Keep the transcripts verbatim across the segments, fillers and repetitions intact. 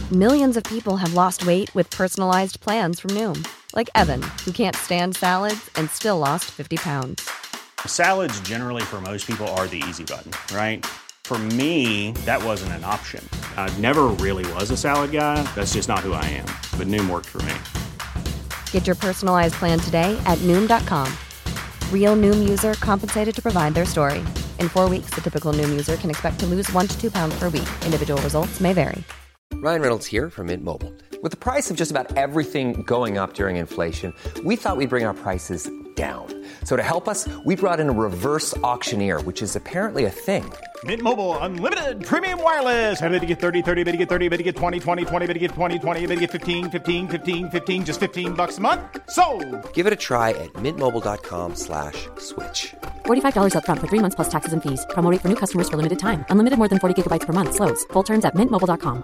Millions of people have lost weight with personalized plans from Noom. Like Evan, who can't stand salads and still lost fifty pounds. Salads generally for most people are the easy button, right? For me, that wasn't an option. I never really was a salad guy. That's just not who I am. But Noom worked for me. Get your personalized plan today at Noom dot com. Real Noom user compensated to provide their story. In four weeks, the typical Noom user can expect to lose one to two pounds per week. Individual results may vary. Ryan Reynolds here from Mint Mobile. With the price of just about everything going up during inflation, we thought we'd bring our prices down. So to help us, we brought in a reverse auctioneer, which is apparently a thing. Mint Mobile Unlimited Premium Wireless. How to get thirty, thirty, how to get thirty, how to get twenty, twenty, twenty, how to get twenty, twenty, how to get fifteen, fifteen, fifteen, fifteen, just fifteen bucks a month? Sold! Give it a try at mintmobile.com slash switch. forty-five dollars up front for three months plus taxes and fees. Promo rate for new customers for limited time. Unlimited more than forty gigabytes per month. Slows full terms at mint mobile dot com.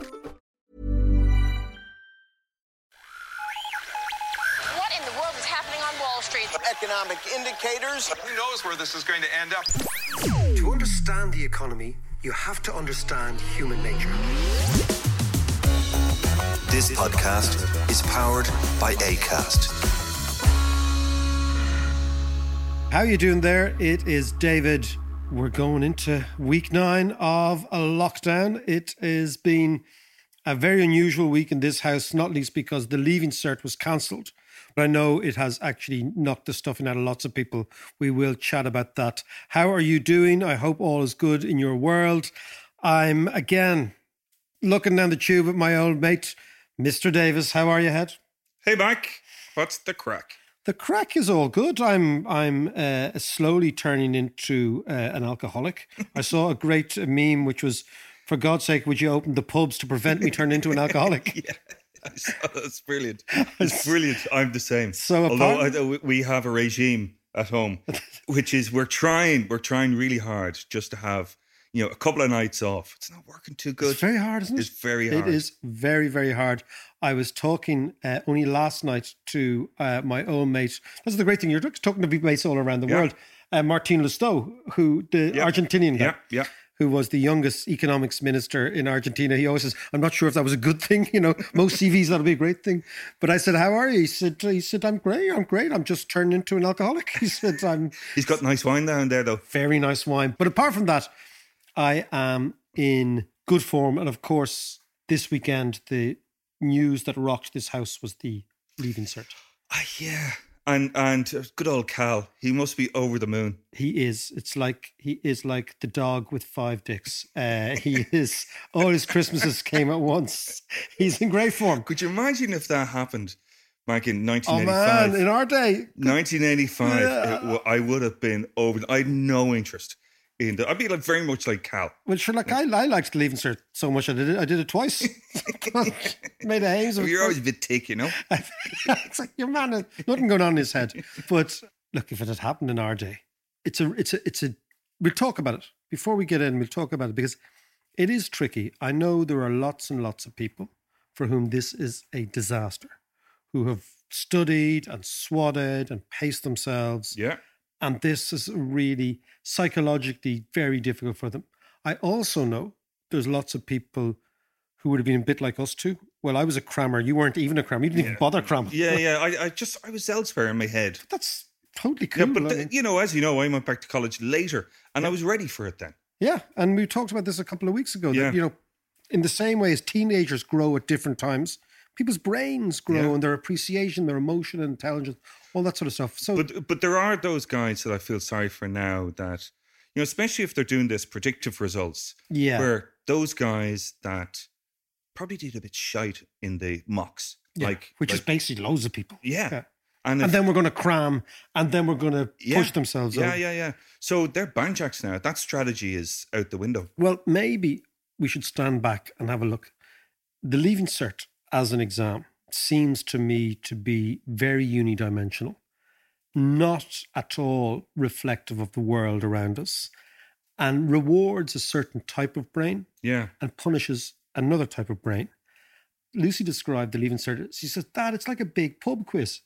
Economic indicators. Who knows where this is going to end up? To understand the economy, you have to understand human nature. This podcast is powered by Acast. How you doing there? It is David. We're going into week nine of a lockdown. It has been a very unusual week in this house, not least because the Leaving Cert was cancelled. But I know it has actually knocked the stuffing out of lots of people. We will chat about that. How are you doing? I hope all is good in your world. I'm, again, looking down the tube at my old mate, Mister Davis. How are you, Head? Hey, Mike. What's the crack? The crack is all good. I'm I'm uh, slowly turning into uh, an alcoholic. I saw a great meme, which was, for God's sake, would you open the pubs to prevent me turning into an alcoholic? Yeah. That's brilliant. It's brilliant. I'm the same. So although I, we have a regime at home, which is we're trying, we're trying really hard just to have, you know, a couple of nights off. It's not working too good. It's very hard, isn't it? It's very hard. It is very, very hard. I was talking uh, only last night to uh, my own mate. That's the great thing. You're talking to people mates all around the yeah. world. Uh, Martin Lustau, who the yeah. Argentinian guy. Yeah, yeah. Who was the youngest economics minister in Argentina. He always says, I'm not sure if that was a good thing. You know, most C Vs, that'll be a great thing. But I said, how are you? He said, he said, I'm great. I'm great. I'm just turning into an alcoholic. He said, I'm... He's got nice wine down there, though. Very nice wine. But apart from that, I am in good form. And of course, this weekend, the news that rocked this house was the Leaving Cert. Ah, yeah. And and good old Cal, he must be over the moon. He is. It's like he is like the dog with five dicks. Uh, he is. All his Christmases came at once. He's in great form. Could you imagine if that happened back in nineteen eighty-five? Oh man, in our day, nineteen eighty-five. Yeah. It, I would have been over. I had no interest in that. I'd be like very much like Cal. Well, sure. Like I, I liked the Leaving Cert so much. I did it. I did it twice. Made a haze of it. You're always a bit thick, you know. It's like your man. Nothing going on in his head. But look, if it had happened in our day, it's a, it's a, it's a. We'll talk about it before we get in. We'll talk about it because it is tricky. I know there are lots and lots of people for whom this is a disaster, who have studied and swatted and paced themselves. Yeah. And this is really psychologically very difficult for them. I also know there's lots of people who would have been a bit like us too. Well, I was a crammer. You weren't even a crammer. You didn't yeah. even bother cramming. Yeah, yeah. I, I just, I was elsewhere in my head. But that's totally cool. Yeah, but, I the, mean, you know, as you know, I went back to college later and yeah. I was ready for it then. Yeah. And we talked about this a couple of weeks ago. Yeah. That, you know, in the same way as teenagers grow at different times, people's brains grow yeah. and their appreciation, their emotion and intelligence, all that sort of stuff. So, but but there are those guys that I feel sorry for now that, you know, especially if they're doing this predictive results, yeah, where those guys that probably did a bit shite in the mocks, yeah. like which like, is basically loads of people, yeah, yeah. And, and if, then we're going to cram, and then we're going to yeah, push themselves. Yeah, over. yeah, yeah. So they're banjacks now. That strategy is out the window. Well, maybe we should stand back and have a look. The Leaving Cert as an exam seems to me to be very unidimensional, not at all reflective of the world around us, and rewards a certain type of brain yeah. and punishes another type of brain. Lucy described the Leaving Cert. She says, Dad, it's like a big pub quiz.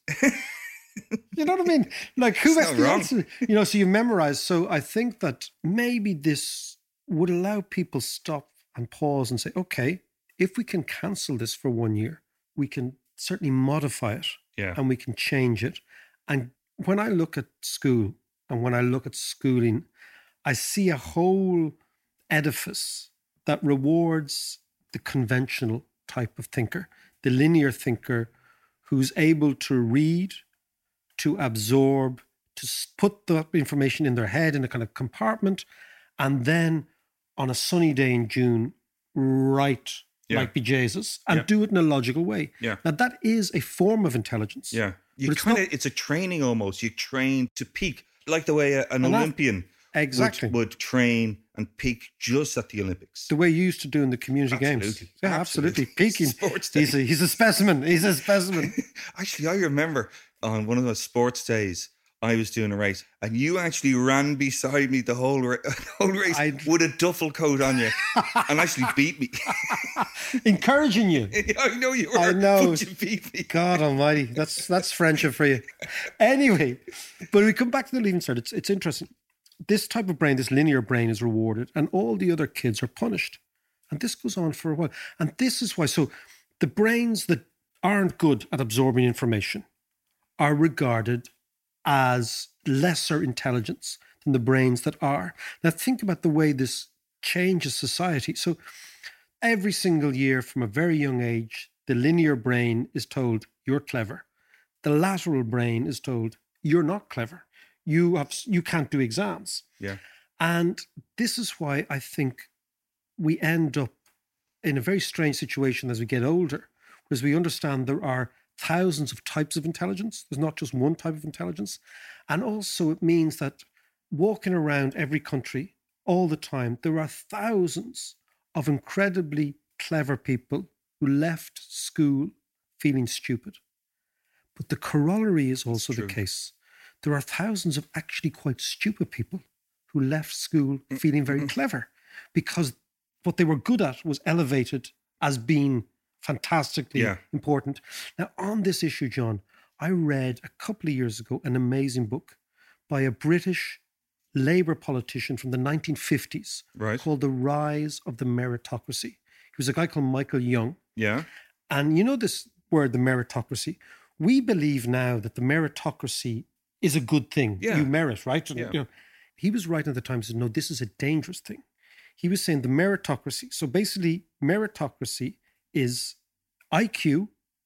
You know what I mean? Like, who has the answer? You know, so you memorize. So I think that maybe this would allow people stop and pause and say, okay, if we can cancel this for one year, we can certainly modify it Yeah. and we can change it. And when I look at school and when I look at schooling, I see a whole edifice that rewards the conventional type of thinker, the linear thinker who's able to read, to absorb, to put the information in their head in a kind of compartment, and then on a sunny day in June, write Yeah. like bejesus and Yeah. do it in a logical way. Yeah. Now, that is a form of intelligence. Yeah. You But it's kind of, not- it's a training almost. You train to peak, like the way a, an And that- Olympian Exactly. would, would train and peak just at the Olympics. The way you used to do in the community games. Absolutely. Yeah, Absolutely. absolutely. Peaking. Sports day. He's a, he's a specimen. He's a specimen. Actually, I remember on one of those sports days, I was doing a race, and you actually ran beside me the whole, ra- whole race I'd- with a duffel coat on you, and actually beat me. Encouraging you. I know you were. I know. But you beat me. God almighty. That's that's friendship for you. Anyway, but we come back to the Leaving Cert. It's, it's interesting. This type of brain, this linear brain, is rewarded and all the other kids are punished. And this goes on for a while. And this is why. So the brains that aren't good at absorbing information are regarded as lesser intelligence than the brains that are. Now think about the way this changes society. So every single year from a very young age, the linear brain is told, you're clever. The lateral brain is told, you're not clever. You have, you can't do exams. Yeah. And this is why I think we end up in a very strange situation as we get older, because we understand there are thousands of types of intelligence. There's not just one type of intelligence. And also it means that walking around every country all the time, there are thousands of incredibly clever people who left school feeling stupid. But the corollary is also the case. There are thousands of actually quite stupid people who left school feeling very clever because what they were good at was elevated as being fantastically Yeah. important. Now, on this issue, John, I read a couple of years ago an amazing book by a British Labour politician from the nineteen fifties Right. called The Rise of the Meritocracy. He was a guy called Michael Young. Yeah. And you know this word, the meritocracy? We believe now that the meritocracy is a good thing. Yeah. You merit, right? And, Yeah. you know, he was right at the time, said, no, this is a dangerous thing. He was saying the meritocracy. So basically, meritocracy is I Q,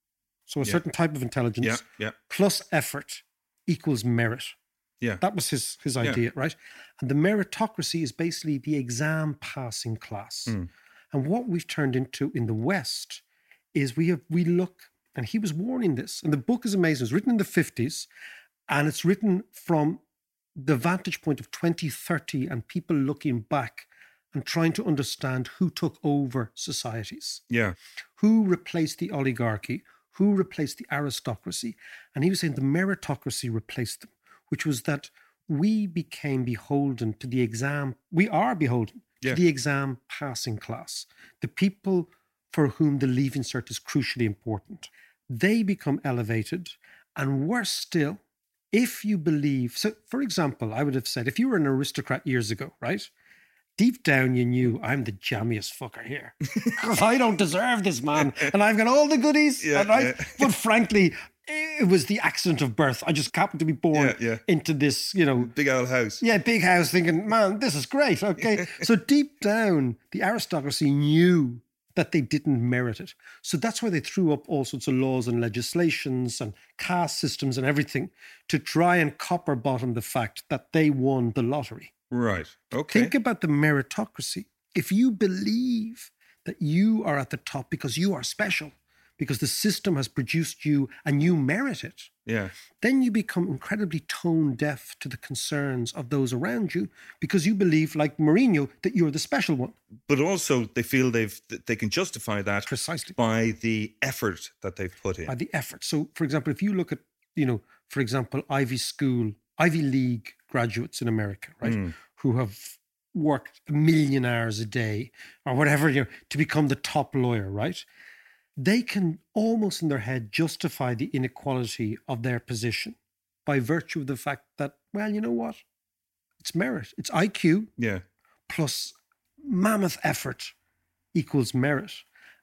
so a Yeah. certain type of intelligence, Yeah. Yeah. plus effort equals merit. Yeah. That was his, his Yeah. idea, right? And the meritocracy is basically the exam passing class. Mm. And what we've turned into in the West is we have we look, and he was warning this, and the book is amazing. It's written in the fifties, and it's written from the vantage point of twenty thirty and people looking back and trying to understand who took over societies, Yeah. who replaced the oligarchy, who replaced the aristocracy. And he was saying the meritocracy replaced them, which was that we became beholden to the exam. We are beholden Yeah. to the exam passing class, the people for whom the Leaving Cert is crucially important. They become elevated, and worse still, if you believe, so for example, I would have said, if you were an aristocrat years ago, right? Deep down you knew, I'm the jammiest fucker here. Because I don't deserve this, man. And I've got all the goodies. Yeah, and I, yeah. But frankly, it was the accident of birth. I just happened to be born Yeah, yeah. into this, you know, Big old house. yeah, big house, thinking, man, this is great. Okay. So deep down, the aristocracy knew that they didn't merit it. So that's why they threw up all sorts of laws and legislations and caste systems and everything to try and copper bottom the fact that they won the lottery. Right. Okay. Think about the meritocracy. If you believe that you are at the top because you are special, because the system has produced you and you merit it, Yeah. then you become incredibly tone deaf to the concerns of those around you because you believe, like Mourinho, that you're the special one. But also they feel they've that they can justify that Precisely. by the effort that they've put in. By the effort. So, for example, if you look at, you know, for example, Ivy School, Ivy League graduates in America, right, Mm. who have worked a million hours a day or whatever, you know, to become the top lawyer, right? They can almost in their head justify the inequality of their position by virtue of the fact that, well, you know what? It's merit. It's I Q Yeah. plus mammoth effort equals merit.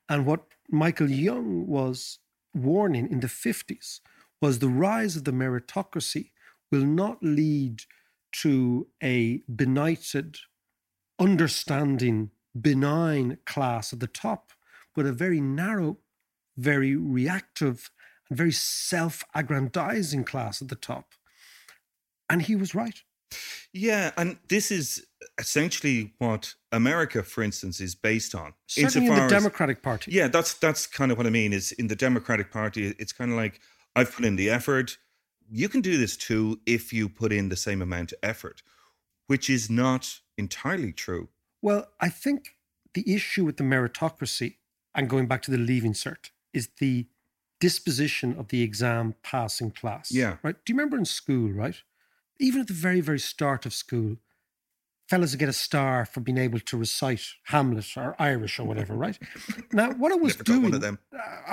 And what Michael Young was warning in the fifties was the rise of the meritocracy will not lead to a benighted, understanding, benign class at the top, but a very narrow, very reactive, and very self-aggrandizing class at the top. And he was right. Yeah, and this is essentially what America, for instance, is based on. Certainly in the Democratic as, Party. Yeah, that's that's kind of what I mean, is in the Democratic Party, it's kind of like, I've put in the effort. You can do this too if you put in the same amount of effort, which is not entirely true. Well, I think the issue with the meritocracy, and going back to the Leaving Cert, is the disposition of the exam passing class. Yeah. Right? Do you remember in school, right? Even at the very, very start of school, fellas would get a star for being able to recite Hamlet or Irish or whatever, right? Now, what I was Never doing... got one of them. Uh,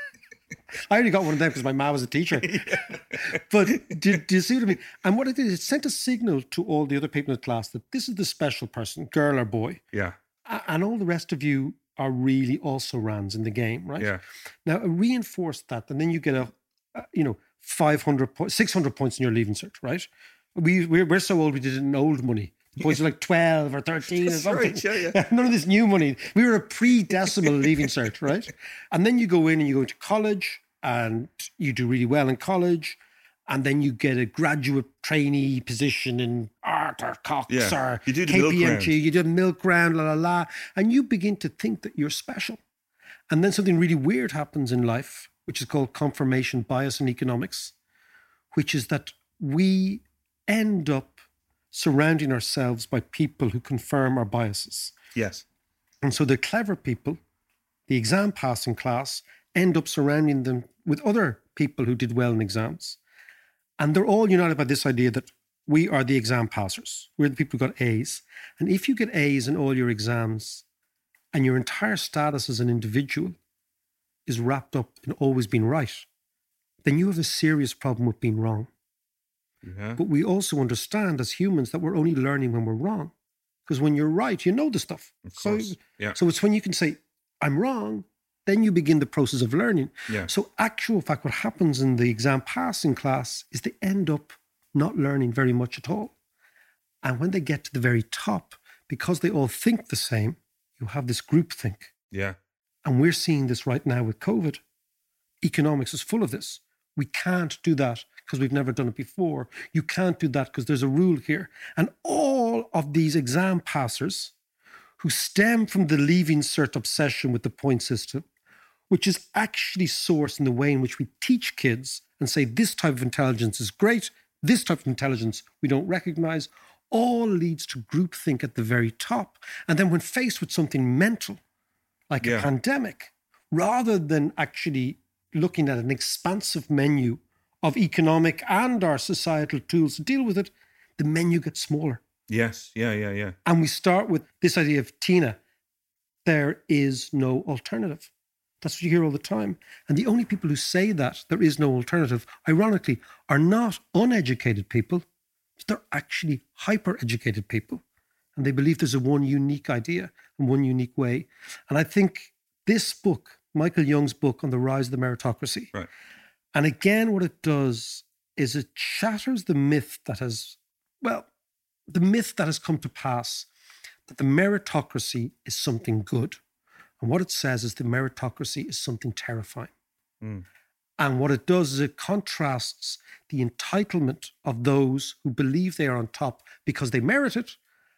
I only got one of them because my ma was a teacher. Yeah. But do, do you see what I mean? And what it did is it sent a signal to all the other people in the class that this is the special person, girl or boy. Yeah. And all the rest of you are really also rans in the game, right? Yeah. Now, reinforce that, and then you get a, a you know, five hundred, po- six hundred points in your Leaving Cert, right? We, we're, we're so old, we did it in old money. The points are like twelve or thirteen or something. Right, yeah, yeah. None of this new money. We were a pre-decimal Leaving Cert, right? And then you go in and you go into college and you do really well in college. And then you get a graduate trainee position in art or Cox yeah. or you do the K P M G. milk round. You do the milk round, la, la, la. And you begin to think that you're special. And then something really weird happens in life, which is called confirmation bias in economics, which is that we end up surrounding ourselves by people who confirm our biases. Yes. And so the clever people, the exam passing class, end up surrounding them with other people who did well in exams. And they're all united by this idea that we are the exam passers. We're the people who got A's. And if you get A's in all your exams and your entire status as an individual is wrapped up in always being right, then you have a serious problem with being wrong. Yeah. But we also understand as humans that we're only learning when we're wrong. Because when you're right, you know the stuff. Of course. So, yeah. so it's when you can say, I'm wrong, then you begin the process of learning. Yeah. So actual fact, what happens in the exam passing class is they end up not learning very much at all. And when they get to the very top, because they all think the same, you have this groupthink. Yeah. And we're seeing this right now with COVID. Economics is full of this. We can't do that because we've never done it before. You can't do that because there's a rule here. And all of these exam passers who stem from the Leaving Cert obsession with the point system, which is actually sourced in the way in which we teach kids and say this type of intelligence is great, this type of intelligence we don't recognize, all leads to groupthink at the very top. And then when faced with something mental, like yeah. a pandemic, rather than actually looking at an expansive menu of economic and our societal tools to deal with it, the menu gets smaller. Yes, yeah, yeah, yeah. And we start with this idea of Tina, there is no alternative. That's what you hear all the time. And the only people who say that there is no alternative, ironically, are not uneducated people. They're actually hyper-educated people. And they believe there's a one unique idea and one unique way. And I think this book, Michael Young's book on the rise of the meritocracy, right. and again, what it does is it shatters the myth that has, well, the myth that has come to pass that the meritocracy is something good. And what it says is the meritocracy is something terrifying. Mm. And what it does is it contrasts the entitlement of those who believe they are on top because they merit it,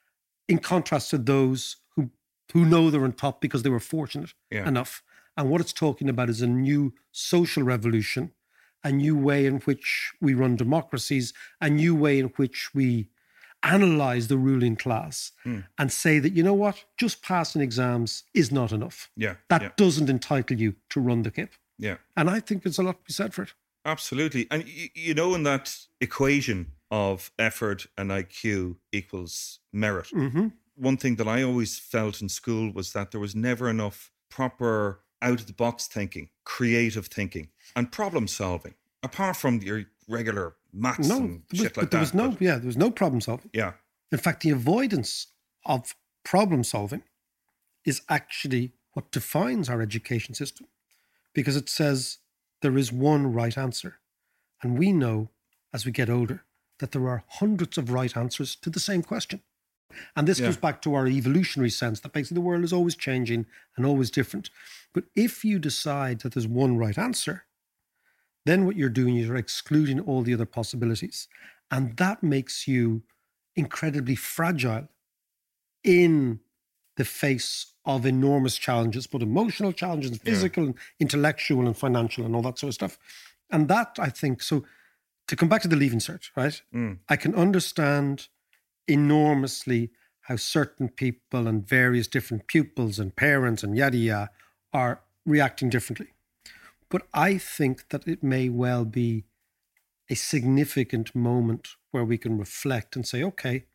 in contrast to those who, who know they're on top because they were fortunate yeah. enough. And what it's talking about is a new social revolution, a new way in which we run democracies, a new way in which we analyze the ruling class mm. and say that, you know what, just passing exams is not enough. Yeah. That yeah. doesn't entitle you to run the kip. Yeah. And I think there's a lot to be said for it. Absolutely. And, y- you know, in that equation of effort and I Q equals merit, mm-hmm. one thing that I always felt in school was that there was never enough proper out-of-the-box thinking, creative thinking, and problem solving, apart from your regular maths no, and was, shit like but there that. Was no, but, yeah, there was no problem solving. Yeah. In fact, the avoidance of problem solving is actually what defines our education system, because it says there is one right answer. And we know as we get older that there are hundreds of right answers to the same question. And this yeah. goes back to our evolutionary sense that basically the world is always changing and always different. But if you decide that there's one right answer, then what you're doing is you're excluding all the other possibilities. And that makes you incredibly fragile in the face of enormous challenges, both emotional challenges, physical, yeah. and intellectual and financial and all that sort of stuff. And that, I think, so to come back to the Leaving Cert, right? Mm. I can understand enormously how certain people and various different pupils and parents and yada yada are reacting differently. But I think that it may well be a significant moment where we can reflect and say, okay,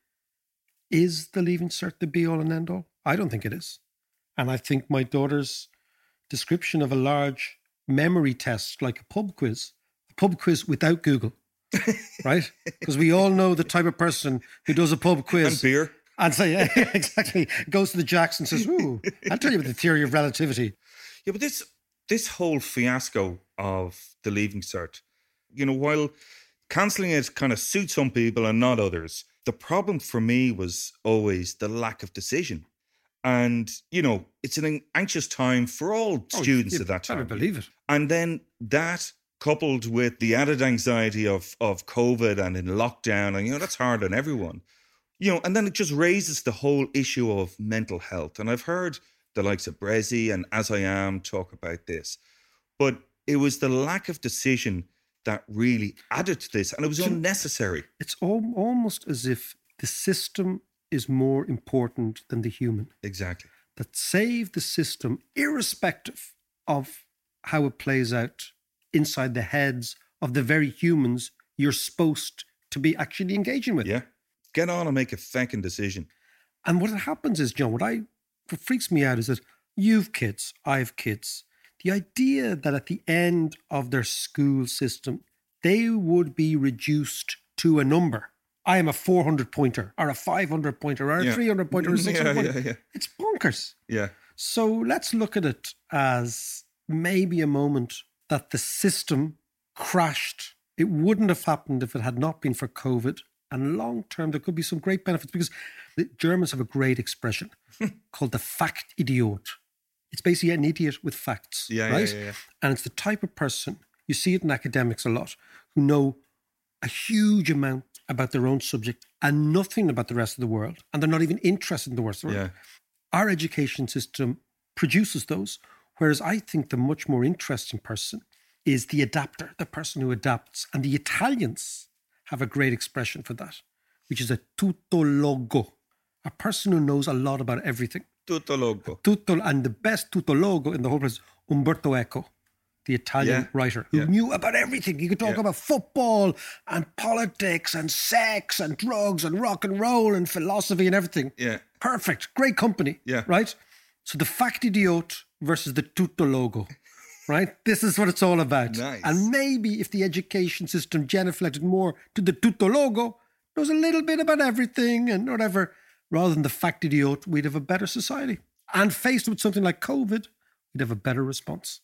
is the Leaving Cert the be all and end all? I don't think it is. And I think my daughter's description of a large memory test, like a pub quiz, a pub quiz without Google, right? Because we all know the type of person who does a pub quiz. And beer. And say, yeah, exactly, goes to the jacks and says, ooh, I'll tell you about the theory of relativity. Yeah, but this this whole fiasco of the Leaving Cert, you know, while cancelling it kind of suits some people and not others, the problem for me was always the lack of decision. And, you know, it's an anxious time for all oh, students at that time. I believe it. And then that coupled with the added anxiety of, of COVID and in lockdown, and, you know, that's hard on everyone. You know, and then it just raises the whole issue of mental health. And I've heard the likes of Brezzi and As I Am talk about this. But it was the lack of decision that really added to this, and it was unnecessary. It's all, almost as if the system is more important than the human. Exactly. That save the system, irrespective of how it plays out inside the heads of the very humans you're supposed to be actually engaging with. Yeah. Get on and make a fucking decision. And what happens is, John, what I what freaks me out is that you've kids, I've kids. The idea that at the end of their school system, they would be reduced to a number. I am a four hundred pointer or a five hundred pointer or a yeah. three hundred pointer or a six hundred yeah, pointer. Yeah, yeah. It's bonkers. Yeah. So let's look at it as maybe a moment that the system crashed. It wouldn't have happened if it had not been for COVID. And long term, there could be some great benefits because the Germans have a great expression called the Faktidiot. It's basically an idiot with facts, yeah, right? Yeah, yeah, yeah. And it's the type of person, you see it in academics a lot, who know a huge amount about their own subject and nothing about the rest of the world. And they're not even interested in the rest of the world. Yeah. Our education system produces those, whereas I think the much more interesting person is the adapter, the person who adapts. And the Italians have a great expression for that, which is a tutologo, a person who knows a lot about everything. Tutologo. Tutto, and the best tutologo in the whole place is Umberto Eco, the Italian yeah. writer, who yeah. knew about everything. He could talk yeah. about football and politics and sex and drugs and rock and roll and philosophy and everything. Yeah. Perfect. Great company. Yeah. Right? So the Faktidiot versus the tutologo. Right? This is what it's all about. Nice. And maybe if the education system genuflected more to the tutologo, knows a little bit about everything and whatever, rather than the Faktidiot, we'd have a better society. And faced with something like COVID, we'd have a better response.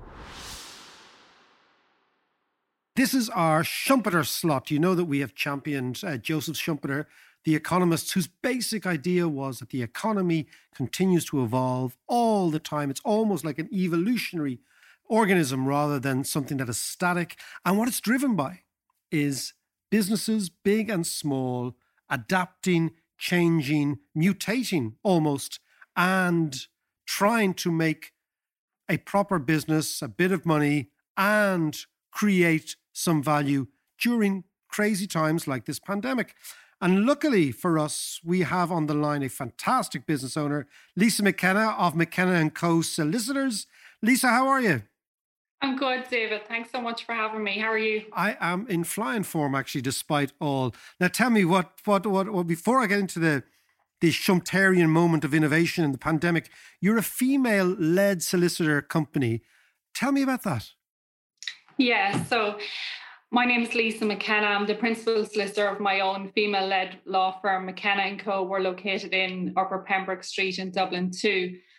This is our Schumpeter slot. You know that we have championed uh, Joseph Schumpeter, the economist whose basic idea was that the economy continues to evolve all the time. It's almost like an evolutionary organism rather than something that is static. And what it's driven by is businesses, big and small, adapting, changing, mutating almost, and trying to make a proper business, a bit of money, and create some value during crazy times like this pandemic. And luckily for us, we have on the line a fantastic business owner, Lisa McKenna of McKenna and Co. Solicitors. Lisa, how are you? I'm good, David. Thanks so much for having me. How are you? I am in flying form, actually, despite all. Now, tell me what, what, what, what before I get into the, the Schumpeterian moment of innovation in the pandemic, you're a female-led solicitor company. Tell me about that. Yeah, so my name is Lisa McKenna. I'm the principal solicitor of my own female-led law firm, McKenna and Co. We're located in Upper Pembroke Street in Dublin too.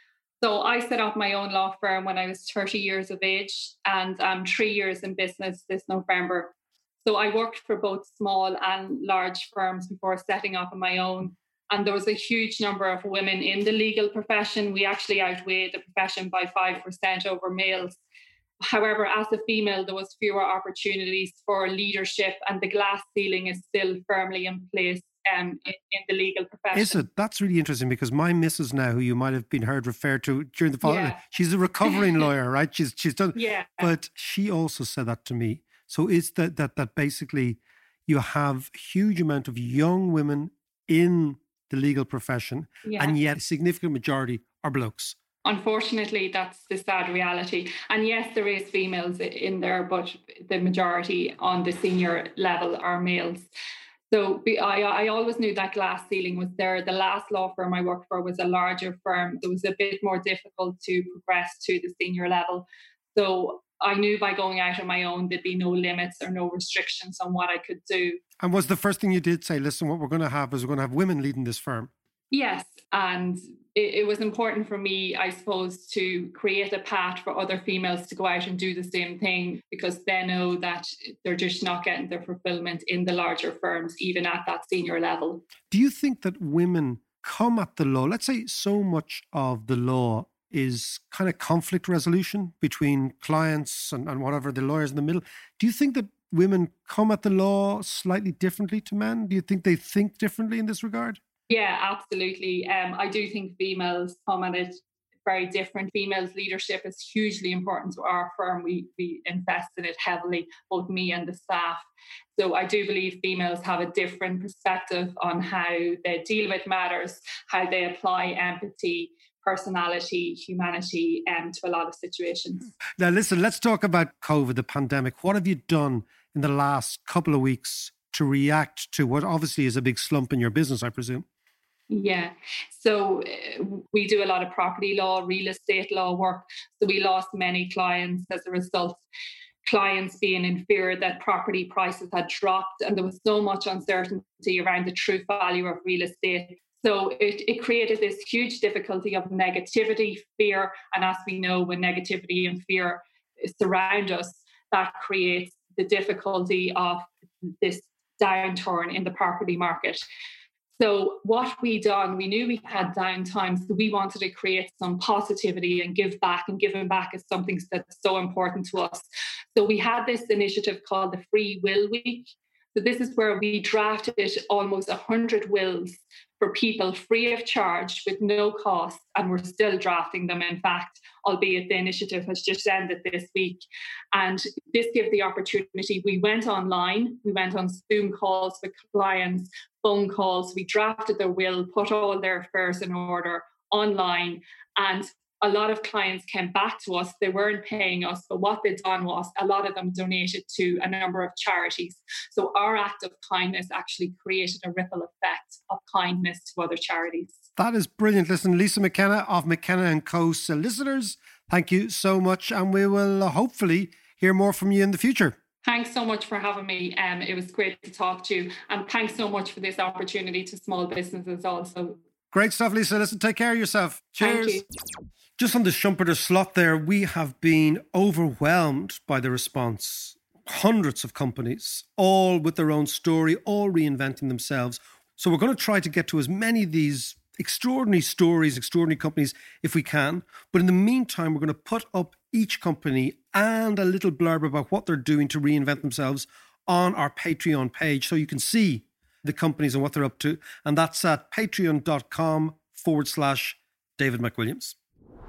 So I set up my own law firm when I was thirty years of age, and I'm three years in business this November. So I worked for both small and large firms before setting up on my own. And there was a huge number of women in the legal profession. We actually outweighed the profession by five percent over males. However, as a female, there was fewer opportunities for leadership, and the glass ceiling is still firmly in place um, in, in the legal profession. Is it? That's really interesting, because my missus now, who you might have been heard referred to during the following, yeah. she's a recovering lawyer, right? She's she's done, yeah. But she also said that to me. So it's that that that basically you have a huge amount of young women in the legal profession, yeah. and yet a significant majority are blokes. Unfortunately, that's the sad reality. And yes, there is females in there, but the majority on the senior level are males. So I, I always knew that glass ceiling was there. The last law firm I worked for was a larger firm. It was a bit more difficult to progress to the senior level. So I knew by going out on my own, there'd be no limits or no restrictions on what I could do. And was the first thing you did say, listen, what we're going to have is we're going to have women leading this firm? Yes. And it, it was important for me, I suppose, to create a path for other females to go out and do the same thing, because they know that they're just not getting their fulfillment in the larger firms, even at that senior level. Do you think that women come at the law? Let's say so much of the law is kind of conflict resolution between clients and, and whatever, the lawyers in the middle. Do you think that women come at the law slightly differently to men? Do you think they think differently in this regard? Yeah, absolutely. Um, I do think females come at it very different. Females' leadership is hugely important to our firm. We we invest in it heavily, both me and the staff. So I do believe females have a different perspective on how they deal with matters, how they apply empathy, personality, humanity um, to a lot of situations. Now, listen, let's talk about COVID, the pandemic. What have you done in the last couple of weeks to react to what obviously is a big slump in your business, I presume? Yeah. So uh, we do a lot of property law, real estate law work. So we lost many clients as a result. Clients being in fear that property prices had dropped, and there was so much uncertainty around the true value of real estate. So it, it created this huge difficulty of negativity, fear. And as we know, when negativity and fear surround us, that creates the difficulty of this downturn in the property market. So what we done, we knew we had downtime, so we wanted to create some positivity and give back, and giving back is something that's so important to us. So we had this initiative called the Free Will Week. So this is where we drafted almost one hundred wills for people free of charge with no cost, and we're still drafting them, in fact, albeit the initiative has just ended this week. And this gave the opportunity. We went online, we went on Zoom calls with clients, phone calls, we drafted their will, put all their affairs in order online, and a lot of clients came back to us. They weren't paying us, but what they'd done was a lot of them donated to a number of charities. So our act of kindness actually created a ripple effect of kindness to other charities. That is brilliant. Listen, Lisa McKenna of McKenna and Co. Solicitors, thank you so much. And we will hopefully hear more from you in the future. Thanks so much for having me. Um, it was great to talk to you. And thanks so much for this opportunity to small businesses also. Great stuff, Lisa. Listen, take care of yourself. Cheers. Thank you. Just on the Schumpeter slot there, we have been overwhelmed by the response. Hundreds of companies, all with their own story, all reinventing themselves. So we're going to try to get to as many of these extraordinary stories, extraordinary companies, if we can. But in the meantime, we're going to put up each company and a little blurb about what they're doing to reinvent themselves on our Patreon page, so you can see the companies and what they're up to. And that's at patreon.com forward slash David McWilliams.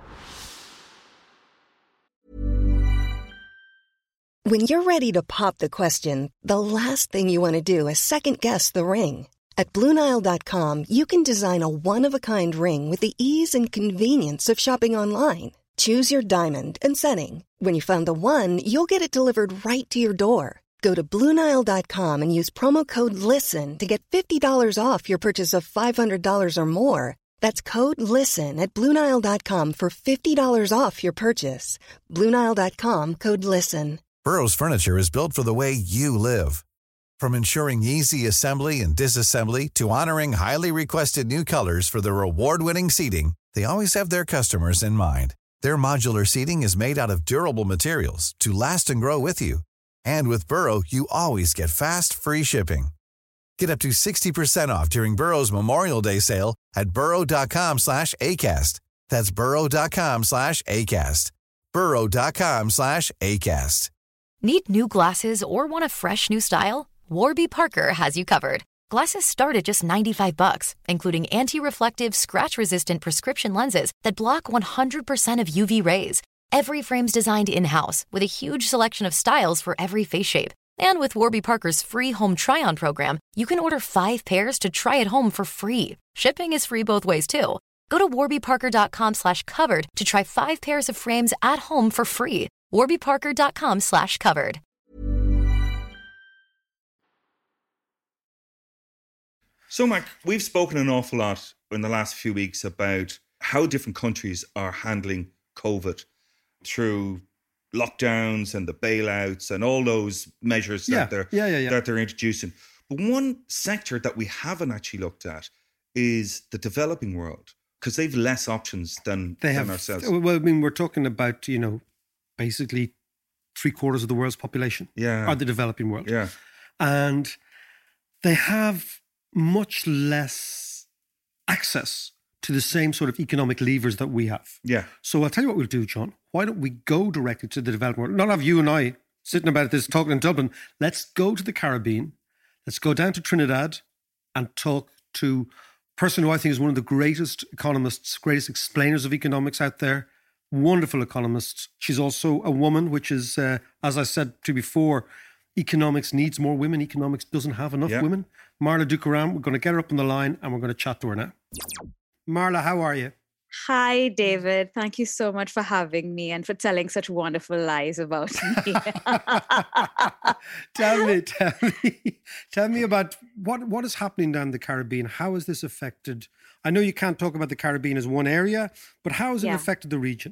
When you're ready to pop the question, the last thing you want to do is second-guess the ring. At Blue Nile dot com, you can design a one-of-a-kind ring with the ease and convenience of shopping online. Choose your diamond and setting. When you find the one, you'll get it delivered right to your door. Go to Blue Nile dot com and use promo code LISTEN to get fifty dollars off your purchase of five hundred dollars or more. That's code LISTEN at Blue Nile dot com for fifty dollars off your purchase. Blue Nile dot com, code LISTEN. Burrow's furniture is built for the way you live. From ensuring easy assembly and disassembly to honoring highly requested new colors for their award-winning seating, they always have their customers in mind. Their modular seating is made out of durable materials to last and grow with you. And with Burrow, you always get fast, free shipping. Get up to sixty percent off during Burrow's Memorial Day sale at burrow.com slash ACAST. That's burrow.com slash ACAST. burrow.com slash ACAST. Need new glasses or want a fresh new style? Warby Parker has you covered. Glasses start at just ninety-five bucks, including anti-reflective, scratch-resistant prescription lenses that block one hundred percent of U V rays. Every frame's designed in-house with a huge selection of styles for every face shape. And with Warby Parker's free home try-on program, you can order five pairs to try at home for free. Shipping is free both ways, too. Go to warbyparker.com slash covered to try five pairs of frames at home for free. warbyparker.com slash covered. So, Mark, we've spoken an awful lot in the last few weeks about how different countries are handling COVID through lockdowns and the bailouts and all those measures yeah. that they're yeah, yeah, yeah. that they're introducing. But one sector that we haven't actually looked at is the developing world, because they've less options than, they than have, ourselves. Well, I mean, we're talking about, you know, basically three quarters of the world's population yeah. are the developing world. Yeah. And they have much less access to the same sort of economic levers that we have. Yeah. So I'll tell you what we'll do, John. Why don't we go directly to the developing world? Not have you and I sitting about this talking in Dublin. Let's go to the Caribbean. Let's go down to Trinidad and talk to a person who I think is one of the greatest economists, greatest explainers of economics out there. Wonderful economist. She's also a woman, which is, uh, as I said to you before, economics needs more women. Economics doesn't have enough yeah. women. Marla Dukaram, we're going to get her up on the line and we're going to chat to her now. Marla, how are you? Hi, David. Thank you so much for having me and for telling such wonderful lies about me. tell me, tell me, tell me about what, what is happening down the Caribbean. How has this affected? I know you can't talk about the Caribbean as one area, but how has it yeah. affected the region?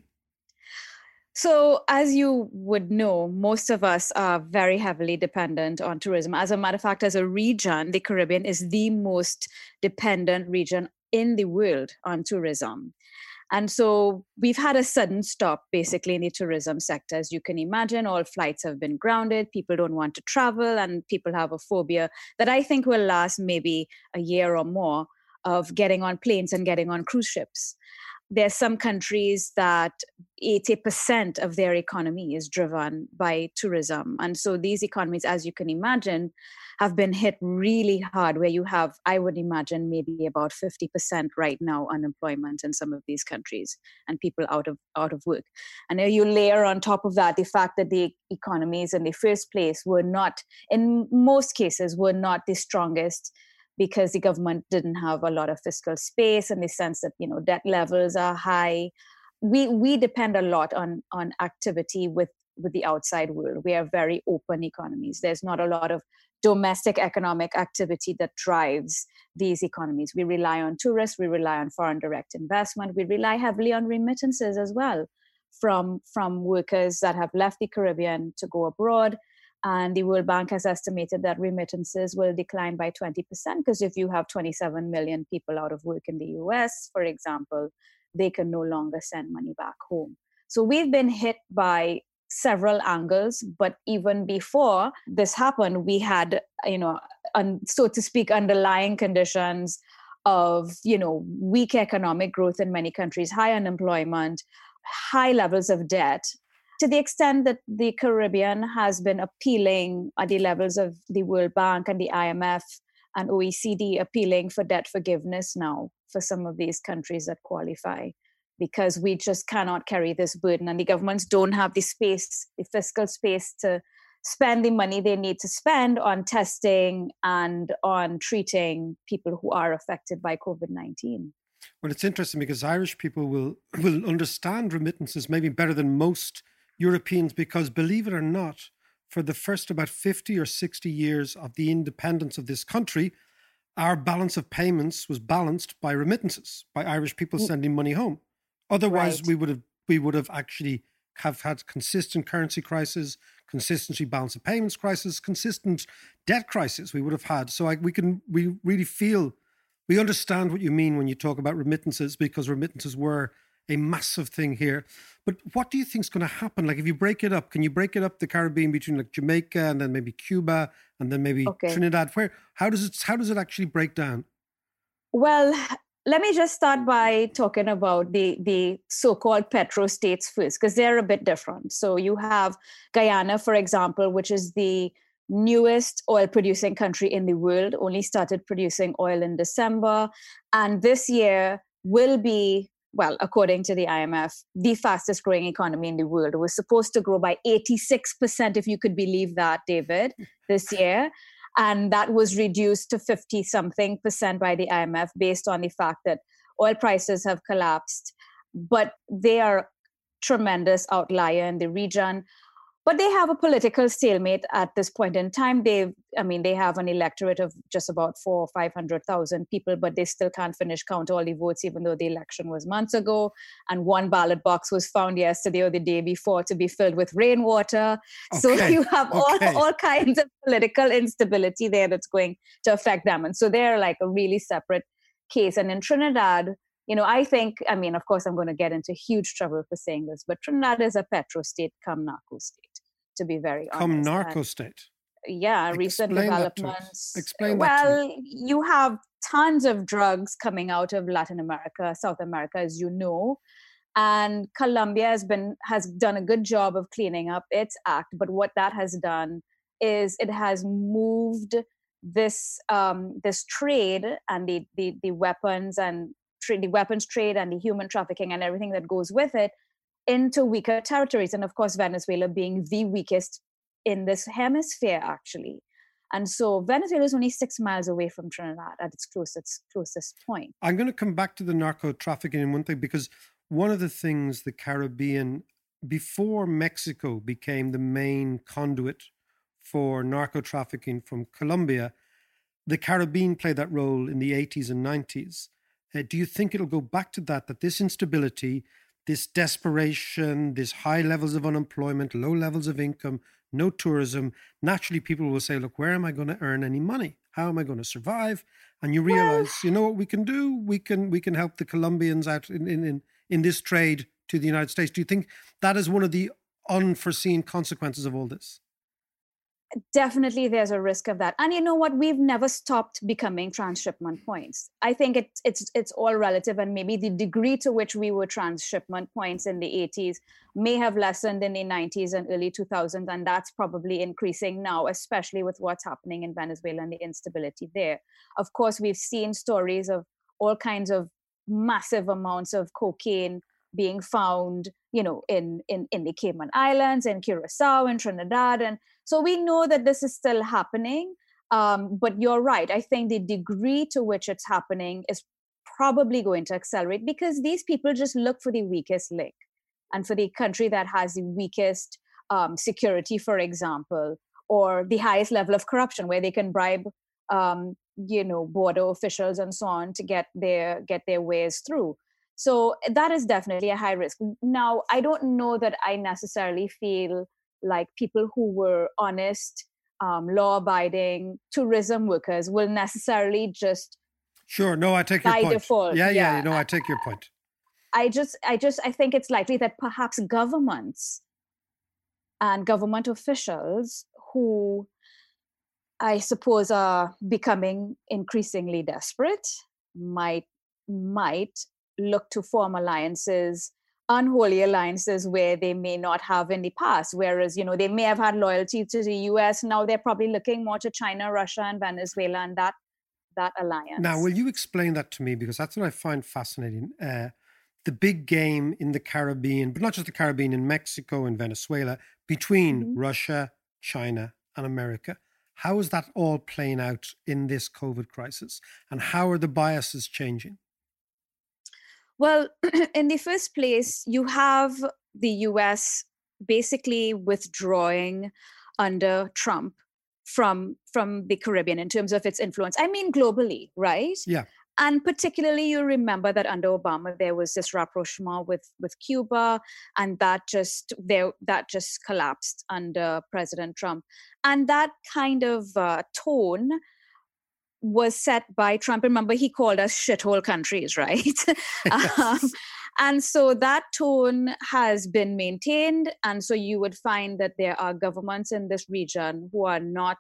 So, as you would know, most of us are very heavily dependent on tourism. As a matter of fact, as a region, the Caribbean is the most dependent region in the world on tourism. And so we've had a sudden stop basically in the tourism sector. As you can imagine, all flights have been grounded. People don't want to travel and people have a phobia that I think will last maybe a year or more of getting on planes and getting on cruise ships. There's some countries that eighty percent of their economy is driven by tourism. And so these economies, as you can imagine, have been hit really hard, where you have, I would imagine, maybe about fifty percent right now unemployment in some of these countries and people out of out of work. And then you layer on top of that the fact that the economies in the first place were not, in most cases, were not the strongest, because the government didn't have a lot of fiscal space in the sense that, you know, debt levels are high. We we depend a lot on on activity with, with the outside world. We are very open economies. There's not a lot of domestic economic activity that drives these economies. We rely on tourists, we rely on foreign direct investment, we rely heavily on remittances as well from, from workers that have left the Caribbean to go abroad. And the World Bank has estimated that remittances will decline by twenty percent, because if you have twenty-seven million people out of work in the U S, for example, they can no longer send money back home. So we've been hit by several angles, but even before this happened, we had, you know, un, so to speak, underlying conditions of, you know, weak economic growth in many countries, high unemployment, high levels of debt, to the extent that the Caribbean has been appealing at the levels of the World Bank and the I M F and O E C D, appealing for debt forgiveness now for some of these countries that qualify, because we just cannot carry this burden, and the governments don't have the space, the fiscal space, to spend the money they need to spend on testing and on treating people who are affected by COVID nineteen. Well, it's interesting because Irish people will will understand remittances maybe better than most Europeans, because believe it or not, for the first about fifty or sixty years of the independence of this country, our balance of payments was balanced by remittances, by Irish people sending money home. Otherwise, right. we would have we would have actually have had consistent currency crisis, consistency balance of payments crisis, consistent debt crisis we would have had. So I, we can we really feel, we understand what you mean when you talk about remittances, because remittances were a massive thing here. But what do you think is going to happen? Like if you break it up, can you break it up the Caribbean between like Jamaica and then maybe Cuba and then maybe okay. Trinidad? Where how does it how does it actually break down? Well, let me just start by talking about the, the so-called petrostates first, because they're a bit different. So you have Guyana, for example, which is the newest oil-producing country in the world, only started producing oil in December. And this year will be, well, according to the I M F, the fastest growing economy in the world. It was supposed to grow by eighty-six percent, if you could believe that, David, this year. And that was reduced to fifty something percent by the I M F based on the fact that oil prices have collapsed. But they are tremendous outlier in the region. But they have a political stalemate at this point in time. They, I mean, they have an electorate of just about four or five hundred thousand people, but they still can't finish count all the votes, even though the election was months ago. And one ballot box was found yesterday or the day before to be filled with rainwater. Okay. So you have okay. all, all kinds of political instability there that's going to affect them. And so they're like a really separate case. And in Trinidad, you know, I think, I mean, of course, I'm going to get into huge trouble for saying this, but Trinidad is a petrostate come narco state, to be very honest. Come narco state? Yeah, Explain recent developments. Explain well, that to me. You have tons of drugs coming out of Latin America, South America, as you know. And Colombia has been has done a good job of cleaning up its act. But what that has done is it has moved this um, this trade and the the, the weapons and the weapons trade and the human trafficking and everything that goes with it into weaker territories. And of course, Venezuela being the weakest in this hemisphere, actually. And so Venezuela is only six miles away from Trinidad at its closest, closest point. I'm going to come back to the narco trafficking in one thing, because one of the things the Caribbean, before Mexico became the main conduit for narco trafficking from Colombia, the Caribbean played that role in the eighties and nineties. Uh, do you think it'll go back to that, that this instability, this desperation, this high levels of unemployment, low levels of income, no tourism, naturally people will say, look, where am I going to earn any money? How am I going to survive? And you realize, well, you know what we can do? We can we can help the Colombians out in, in, in, in this trade to the United States. Do you think that is one of the unforeseen consequences of all this? Definitely there's a risk of that. And you know what? We've never stopped becoming transshipment points. I think it, it's it's all relative, and maybe the degree to which we were transshipment points in the eighties may have lessened in the nineties and early two thousands, and that's probably increasing now, especially with what's happening in Venezuela and the instability there. Of course, we've seen stories of all kinds of massive amounts of cocaine being found, you know, in, in, in the Cayman Islands, in Curacao, in Trinidad. And so we know that this is still happening. Um, but you're right. I think the degree to which it's happening is probably going to accelerate, because these people just look for the weakest link, and for the country that has the weakest um, security, for example, or the highest level of corruption, where they can bribe, um, you know, border officials and so on to get their get their ways through. So that is definitely a high risk. Now, I don't know that I necessarily feel like people who were honest, um, law-abiding tourism workers will necessarily just sure. No, I take your by point. default. Yeah, yeah, yeah. No, I take your point. I just, I just, I think it's likely that perhaps governments and government officials who I suppose are becoming increasingly desperate might might look to form alliances, unholy alliances, where they may not have in the past. Whereas, you know, they may have had loyalty to the U S. Now they're probably looking more to China, Russia, and Venezuela, and that that alliance. Now, will you explain that to me? Because that's what I find fascinating. Uh, the big game in the Caribbean, but not just the Caribbean, in Mexico and Venezuela, between mm-hmm. Russia, China, and America. How is that all playing out in this COVID crisis? And how are the biases changing? Well, in the first place, you have the U S basically withdrawing under Trump from, from the Caribbean in terms of its influence. I mean, globally, right? Yeah. And particularly, you remember that under Obama, there was this rapprochement with, with Cuba, and that just there that just collapsed under President Trump. And that kind of uh, tone was set by Trump. Remember, he called us shithole countries, right? um, and so that tone has been maintained. And so you would find that there are governments in this region who are not,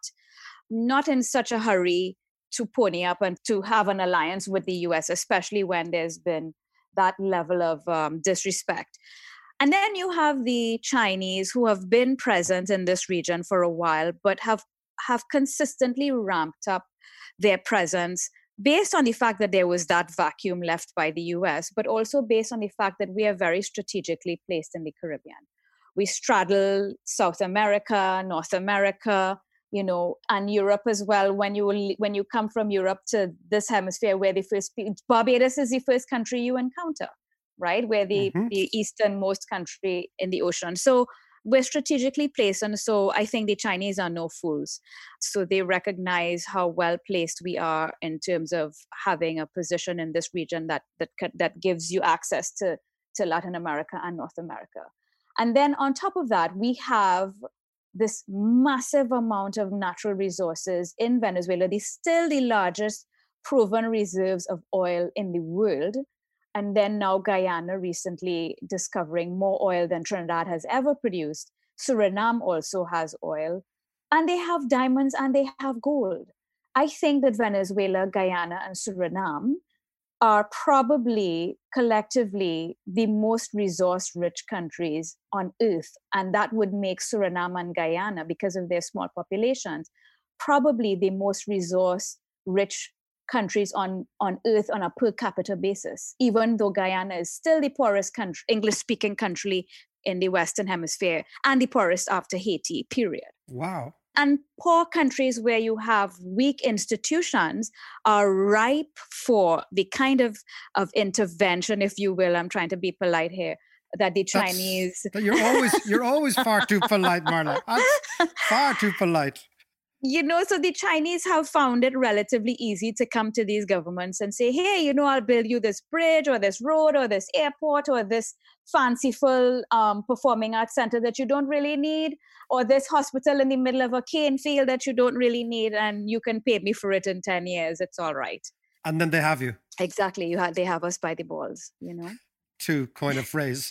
not in such a hurry to pony up and to have an alliance with the U S, especially when there's been that level of um, disrespect. And then you have the Chinese who have been present in this region for a while, but have, have consistently ramped up their presence based on the fact that there was that vacuum left by the U S, but also based on the fact that we are very strategically placed in the Caribbean. We straddle South America, North America, you know, and Europe as well. When you when you come from Europe to this hemisphere, where the first Barbados is the first country you encounter, right? Where the, mm-hmm. the easternmost country in the ocean. So we're strategically placed, and so I think the Chinese are no fools. So they recognize how well placed we are in terms of having a position in this region that that that gives you access to to Latin America and North America. And then on top of that, we have this massive amount of natural resources in Venezuela. They're still the largest proven reserves of oil in the world. And then now Guyana recently discovering more oil than Trinidad has ever produced. Suriname also has oil. And they have diamonds and they have gold. I think that Venezuela, Guyana, and Suriname are probably collectively the most resource-rich countries on Earth. And that would make Suriname and Guyana, because of their small populations, probably the most resource-rich countries on, on Earth on a per capita basis, even though Guyana is still the poorest country, English-speaking country in the Western Hemisphere, and the poorest after Haiti, period. Wow. And poor countries where you have weak institutions are ripe for the kind of, of intervention, if you will, I'm trying to be polite here, that the Chinese... That's, you're always you're always far too polite, Marla. That's far too polite. You know, so the Chinese have found it relatively easy to come to these governments and say, hey, you know, I'll build you this bridge or this road or this airport or this fanciful um, performing arts center that you don't really need, or this hospital in the middle of a cane field that you don't really need, and you can pay me for it in ten years. It's all right. And then they have you. Exactly. You have, they have us by the balls, you know. To coin a phrase.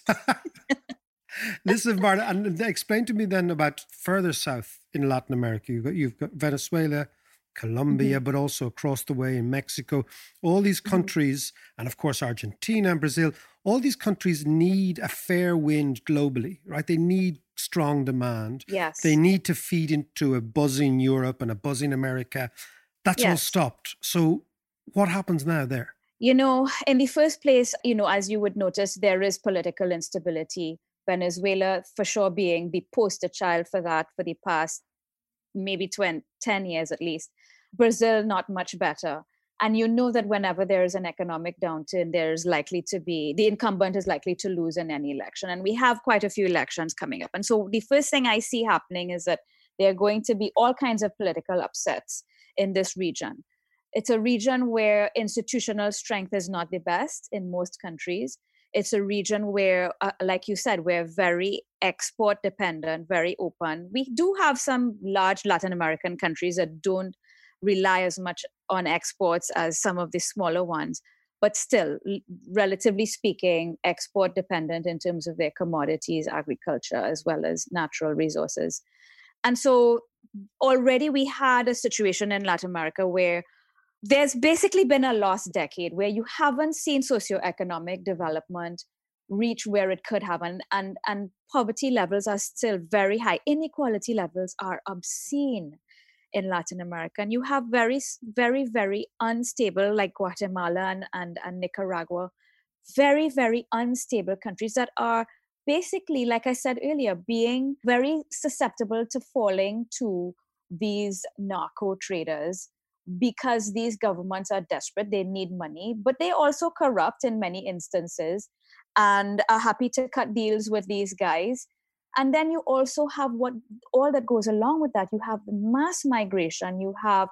Listen, Marta, and explain to me then about further south in Latin America. You've got, you've got Venezuela, Colombia, mm-hmm. but also across the way in Mexico. All these countries, mm-hmm. and of course Argentina and Brazil, all these countries need a fair wind globally, right? They need strong demand. Yes. They need to feed into a buzzing Europe and a buzzing America. That's yes. all stopped. So what happens now there? You know, in the first place, you know, as you would notice, there is political instability. Venezuela, for sure, being the poster child for that for the past maybe twenty, ten years at least. Brazil, not much better. And you know that whenever there is an economic downturn, there's likely to be, the incumbent is likely to lose in any election. And we have quite a few elections coming up. And so the first thing I see happening is that there are going to be all kinds of political upsets in this region. It's a region where institutional strength is not the best in most countries. It's a region where, uh, like you said, we're very export dependent, very open. We do have some large Latin American countries that don't rely as much on exports as some of the smaller ones, but still, relatively speaking, export dependent in terms of their commodities, agriculture, as well as natural resources. And so already we had a situation in Latin America where there's basically been a lost decade where you haven't seen socioeconomic development reach where it could have. And, and, and poverty levels are still very high. Inequality levels are obscene in Latin America. And you have very, very, very unstable, like Guatemala and, and, and Nicaragua, very, very unstable countries that are basically, like I said earlier, being very susceptible to falling to these narco traders, because these governments are desperate, they need money, but they also corrupt in many instances and are happy to cut deals with these guys. And then you also have what all that goes along with that. You have the mass migration, you have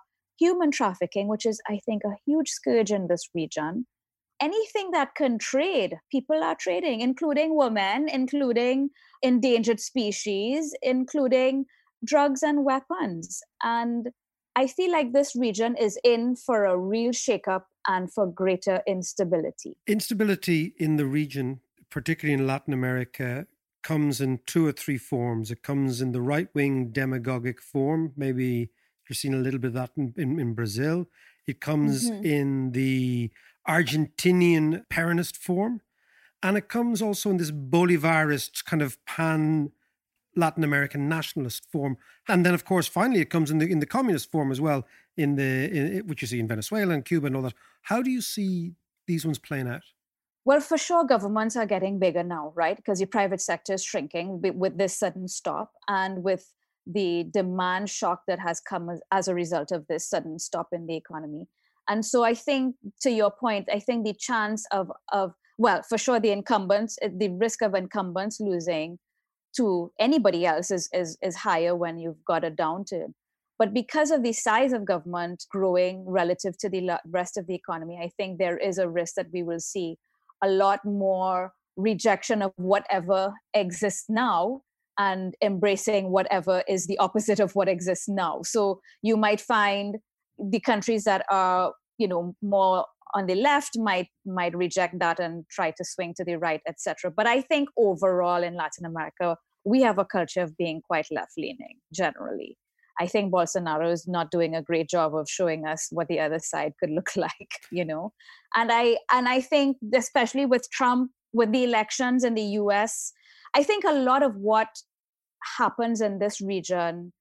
human trafficking, which is, I think, a huge scourge in this region. Anything that can trade, people are trading, including women, including endangered species, including drugs and weapons. And I feel like this region is in for a real shakeup and for greater instability. Instability in the region, particularly in Latin America, comes in two or three forms. It comes in the right-wing demagogic form. Maybe you're seeing a little bit of that in, in, in Brazil. It comes mm-hmm. in the Argentinian Peronist form. And it comes also in this Bolivarist kind of pan Latin American nationalist form. And then, of course, finally, it comes in the in the communist form as well, in the in, which you see in Venezuela and Cuba and all that. How do you see these ones playing out? Well, for sure, governments are getting bigger now, right? Because your private sector is shrinking with this sudden stop and with the demand shock that has come as, as a result of this sudden stop in the economy. And so I think, to your point, I think the chance of, of well, for sure, the incumbents, the risk of incumbents losing to anybody else is, is, is higher when you've got a downturn. But because of the size of government growing relative to the rest of the economy, I think there is a risk that we will see a lot more rejection of whatever exists now and embracing whatever is the opposite of what exists now. So you might find the countries that are, you know, more on the left might might reject that and try to swing to the right, et cetera. But I think overall in Latin America, we have a culture of being quite left-leaning generally. I think Bolsonaro is not doing a great job of showing us what the other side could look like, you know. And I and I think, especially with Trump, with the elections in the U S, I think a lot of what happens in this region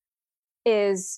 is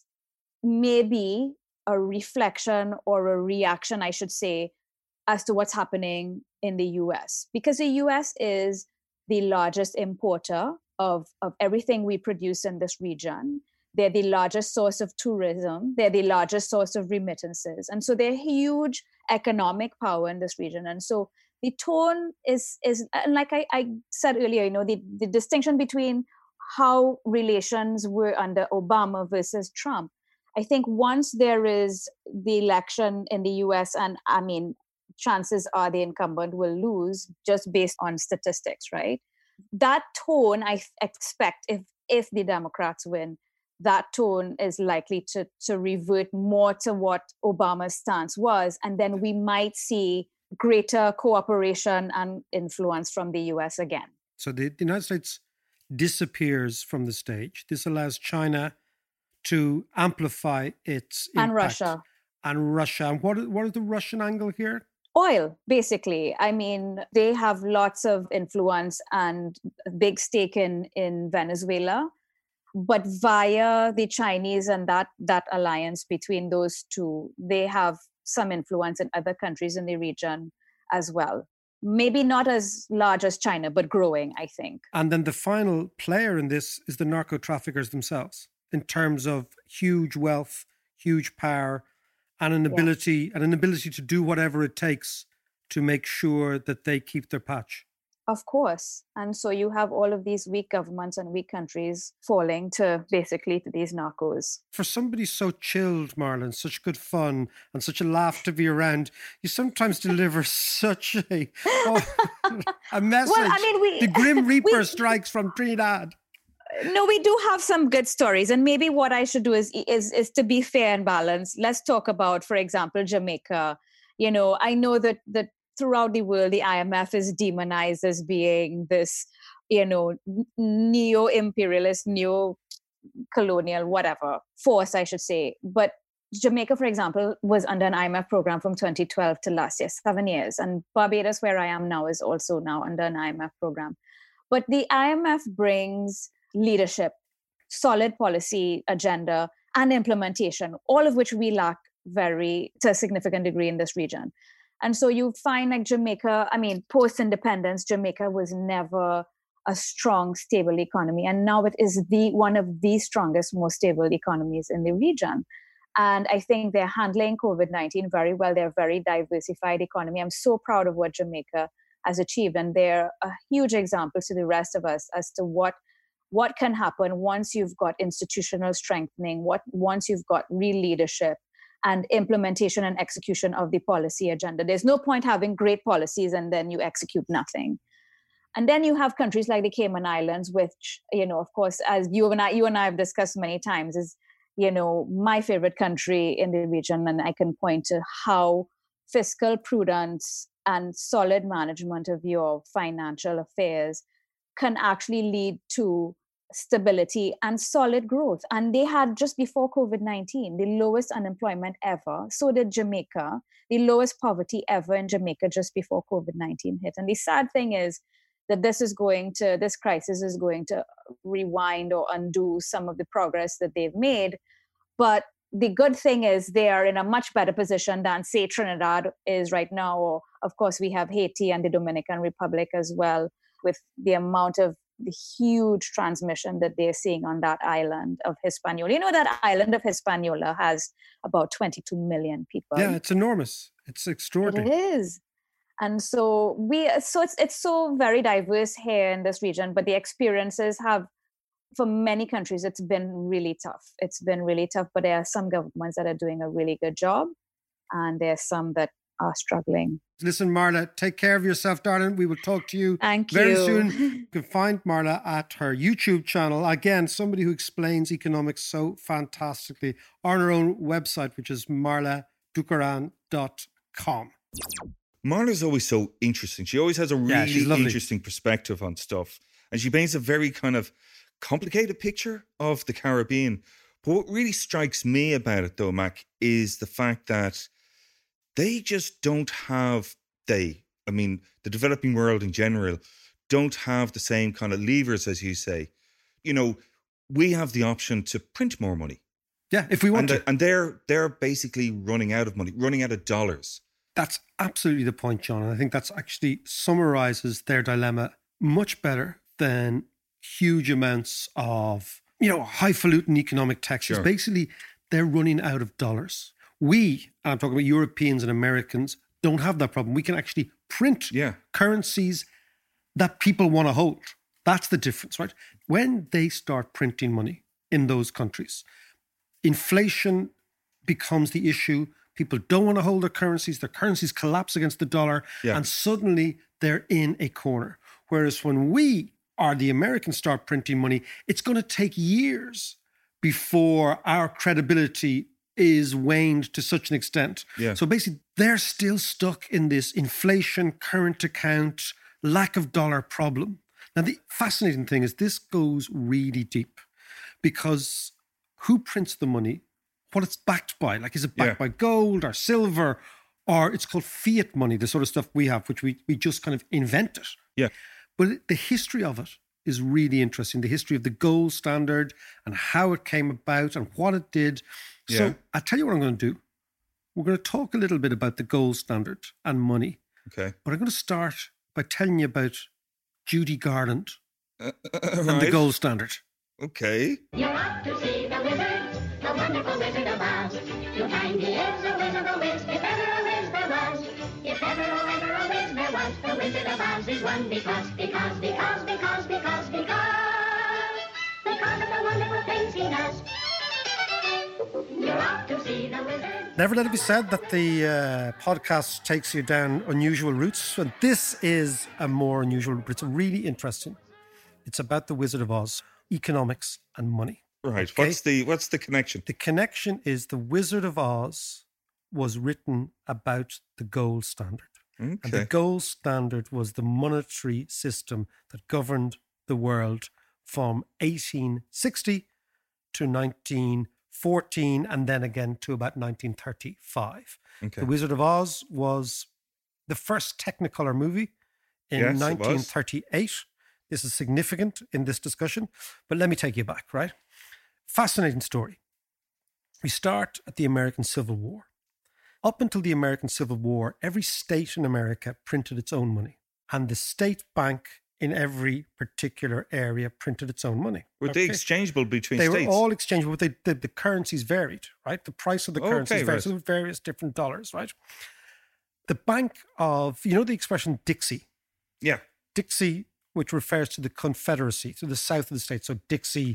maybe a reflection or a reaction, I should say, as to what's happening in the U S. Because the U S is the largest importer of, of everything we produce in this region. They're the largest source of tourism. They're the largest source of remittances. And so they're huge economic power in this region. And so the tone is, is and like I, I said earlier, you know, the, the distinction between how relations were under Obama versus Trump. I think once there is the election in the U S, and I mean, chances are the incumbent will lose just based on statistics, right? That tone, I expect, if if the Democrats win, that tone is likely to, to revert more to what Obama's stance was. And then we might see greater cooperation and influence from the U S again. So the, the United States disappears from the stage. This allows China to amplify its impact. And Russia. And Russia. And what, what is the Russian angle here? Oil, basically. I mean, they have lots of influence and a big stake in, in Venezuela. But via the Chinese and that that alliance between those two, they have some influence in other countries in the region as well. Maybe not as large as China, but growing, I think. And then the final player in this is the narco traffickers themselves, in terms of huge wealth, huge power, and an ability yeah. and an ability to do whatever it takes to make sure that they keep their patch. Of course. And so you have all of these weak governments and weak countries falling to basically to these narcos. For somebody so chilled, Marlon, such good fun and such a laugh to be around, you sometimes deliver such a, oh, a message. Well, I mean, we, the Grim Reaper we, strikes from Trinidad. No, we do have some good stories. And maybe what I should do is, is, is to be fair and balanced. Let's talk about, for example, Jamaica. You know, I know that that throughout the world, the I M F is demonized as being this, you know, neo-imperialist, neo-colonial, whatever, force, I should say. But Jamaica, for example, was under an I M F program from twenty twelve to last year, seven years. And Barbados, where I am now, is also now under an I M F program. But the I M F brings leadership, solid policy agenda, and implementation, all of which we lack very, to a significant degree in this region. And so you find like Jamaica, I mean, post-independence, Jamaica was never a strong, stable economy. And now it is the one of the strongest, most stable economies in the region. And I think they're handling COVID nineteen very well. They're a very diversified economy. I'm so proud of what Jamaica has achieved. And they're a huge example to the rest of us as to what, what can happen once you've got institutional strengthening, what once you've got real leadership, and implementation and execution of the policy agenda. There's no point having great policies and then you execute nothing. And then you have countries like the Cayman Islands, which, you know, of course, as you and I, you and I have discussed many times, is, you know, my favorite country in the region. And I can point to how fiscal prudence and solid management of your financial affairs can actually lead to stability and solid growth. And they had, just before COVID nineteen, the lowest unemployment ever. So did Jamaica, the lowest poverty ever in Jamaica just before COVID nineteen hit. And the sad thing is that this is going to, this crisis is going to rewind or undo some of the progress that they've made. But the good thing is they are in a much better position than, say, Trinidad is right now. Or, of course, we have Haiti and the Dominican Republic as well, with the amount of the huge transmission that they're seeing on that island of Hispaniola. You know, that island of Hispaniola has about twenty-two million people. Yeah, it's enormous. It's extraordinary. It is. And so we, so it's it's so very diverse here in this region, but the experiences have, for many countries, it's been really tough. It's been really tough, but there are some governments that are doing a really good job, and there are some that are struggling. Listen, Marla, take care of yourself, darling. We will talk to you Thank very you. soon. You can find Marla at her YouTube channel. Again, somebody who explains economics so fantastically, on her own website, which is marla dukaran dot com. Marla's always so interesting. She always has a Yeah, she's really lovely. interesting perspective on stuff. And she paints a very kind of complicated picture of the Caribbean. But what really strikes me about it, though, Mac, is the fact that they just don't have, they, I mean, the developing world in general, don't have the same kind of levers, as you say. You know, we have the option to print more money. Yeah, if we want and, to. And they're, they're basically running out of money, running out of dollars. That's absolutely the point, John. And I think that's actually summarizes their dilemma much better than huge amounts of, you know, highfalutin economic texts. Sure. Basically, they're running out of dollars. We, and I'm talking about Europeans and Americans, don't have that problem. We can actually print yeah. currencies that people want to hold. That's the difference, right? When they start printing money in those countries, inflation becomes the issue. People don't want to hold their currencies. Their currencies collapse against the dollar, yeah. and suddenly they're in a corner. Whereas when we or the Americans start printing money, it's going to take years before our credibility is waned to such an extent. Yeah. So basically, they're still stuck in this inflation, current account, lack of dollar problem. Now, the fascinating thing is this goes really deep, because who prints the money? What it's backed by? Like, is it backed yeah. by gold or silver, or it's called fiat money, the sort of stuff we have, which we, we just kind of invented. Yeah. But the history of it is really interesting. The history of the gold standard and how it came about and what it did. Yeah. So I'll tell you what I'm going to do. We're going to talk a little bit about the gold standard and money. Okay. But I'm going to start by telling you about Judy Garland uh, uh, and right. the gold standard. Okay. You're off to see the wizard, the wonderful Wizard of Oz. You'll find he is a wizard, a whiz, if ever a whiz there was. If ever, oh, ever a whiz there was, the Wizard of Oz is one because, because, because, because, because, because, because of the wonderful things he does. You're off to see the wizard. Never let it be said that the uh, podcast takes you down unusual routes. And this is a more unusual, but it's really interesting. It's about the Wizard of Oz, economics and money. Right. Okay? What's the what's the connection? The connection is the Wizard of Oz was written about the gold standard. Okay. And the gold standard was the monetary system that governed the world from eighteen sixty to nineteen fourteen, and then again to about nineteen thirty-five. Okay. The Wizard of Oz was the first Technicolor movie in Yes, it was. nineteen thirty-eight. This is significant in this discussion, but let me take you back, right? Fascinating story. We start at the American Civil War. Up until the American Civil War, every state in America printed its own money, and the state bank in every particular area printed its own money. Were Okay. they exchangeable between They states? were all exchangeable, but they, the, the currencies varied, right? The price of the Okay, currencies varied. right. So there were various different dollars, right? The Bank of, you know the expression Dixie? Yeah. Dixie, which refers to the Confederacy, to the south of the state. So Dixie,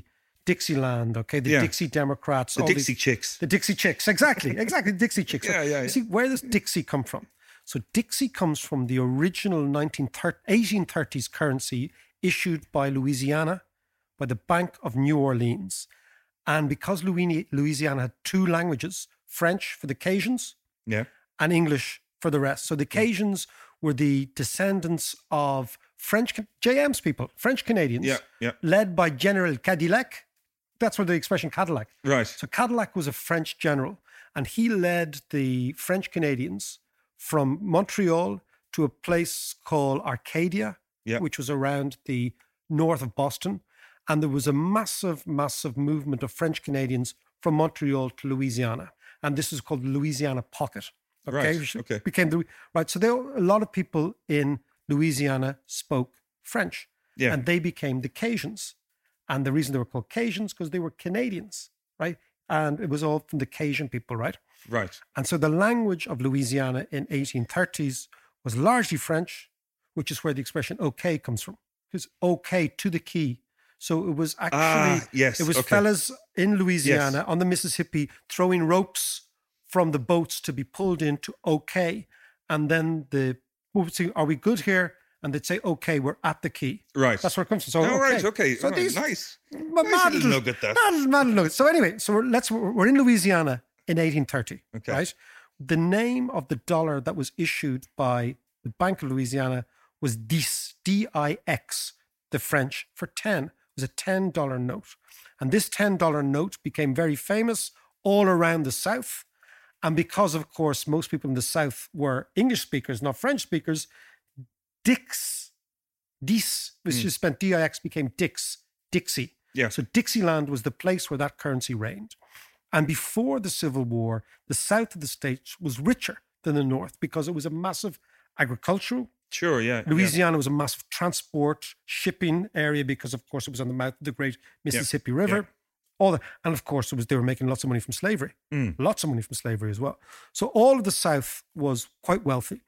Dixieland, okay, the Yeah. Dixie Democrats, The all Dixie these- Chicks. the Dixie Chicks, exactly, exactly, the Dixie Chicks. Yeah, yeah, You see, where does Dixie come from? So Dixie comes from the original nineteen thirty, eighteen thirties currency issued by Louisiana, by the Bank of New Orleans. And because Louis- Louisiana had two languages, French for the Cajuns Yeah. and English for the rest. So the Cajuns were the descendants of French, J M's people, French Canadians, Yeah, yeah. led by General Cadillac. That's where the expression Cadillac. Right. So Cadillac was a French general, and he led the French Canadians from Montreal to a place called Arcadia, Yeah. which was around the north of Boston. And there was a massive, massive movement of French Canadians from Montreal to Louisiana. And this is called the Louisiana Pocket. Okay. Right, Which okay. Became the, right. So there were a lot of people in Louisiana spoke French. Yeah. And they became the Cajuns. And the reason they were called Cajuns, because they were Canadians, right? And it was all from the Cajun people, right? Right. And so the language of Louisiana in eighteen thirties was largely French, which is where the expression okay comes from. Because okay to the key. So it was actually, Ah, yes, it was okay. fellas in Louisiana Yes. on the Mississippi throwing ropes from the boats to be pulled into okay. And then the, we would say, are we good here? And they'd say, okay, we're at the key. Right. That's where it comes from. So, Oh, right, okay. So All right, these, nice. Ma- Nice mad little little- nugget, that. mad- mad little nugget. So anyway, so we're, let's, we're in Louisiana in eighteen thirty, Okay. right? The name of the dollar that was issued by the Bank of Louisiana was dix, D I X, the French, for ten. It was a ten dollar note. And this ten dollar note became very famous all around the South. And because, of course, most people in the South were English speakers, not French speakers, Dix, Dix, which Mm. just spent D I X, became Dix, Dixie. Yeah. So Dixieland was the place where that currency reigned. And before the Civil War, the South of the states was richer than the North because it was a massive agricultural. Sure, yeah. yeah. Louisiana was a massive transport, shipping area because, of course, it was on the mouth of the great Mississippi River. yeah. All that, and of course, it was they were making lots of money from slavery, Mm. lots of money from slavery as well. So all of the South was quite wealthy,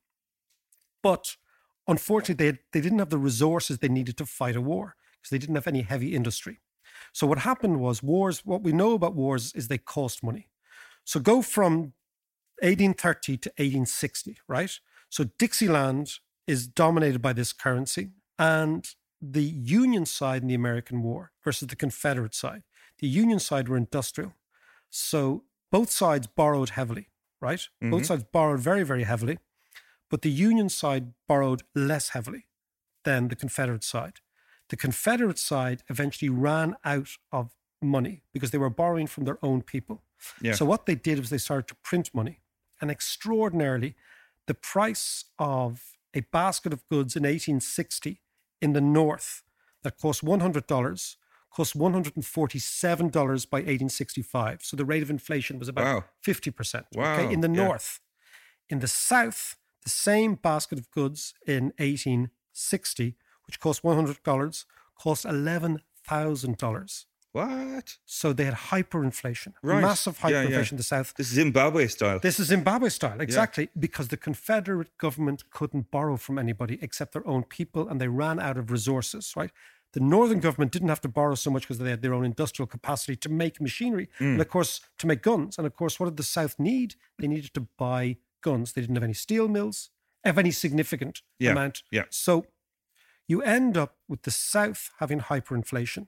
but unfortunately, they had, they didn't have the resources they needed to fight a war because they didn't have any heavy industry. So what happened was wars. What we know about wars is they cost money. So go from eighteen thirty to eighteen sixty, right? So Dixieland is dominated by this currency, and the Union side in the American War versus the Confederate side. The Union side were industrial. So both sides borrowed heavily, right? Mhm. Both sides borrowed very, very heavily, but the Union side borrowed less heavily than the Confederate side. The Confederate side eventually ran out of money because they were borrowing from their own people. Yeah. So what they did was they started to print money. And extraordinarily, the price of a basket of goods in eighteen sixty in the North that cost one hundred dollars cost one hundred forty-seven dollars by eighteen sixty-five. So the rate of inflation was about Wow. fifty percent. Wow, Okay, in the yeah. North. In the South, the same basket of goods in eighteen sixty, which cost one hundred dollars, cost eleven thousand dollars. What? So they had hyperinflation, Right. massive Yeah, hyperinflation yeah. in the South. This is Zimbabwe style. This is Zimbabwe style, exactly, because the Confederate government couldn't borrow from anybody except their own people, and they ran out of resources, right? The Northern government didn't have to borrow so much because they had their own industrial capacity to make machinery, Mm. and of course, to make guns. And of course, what did the South need? They needed to buy guns. They didn't have any steel mills, of any significant Yeah, amount. yeah. So you end up with the South having hyperinflation.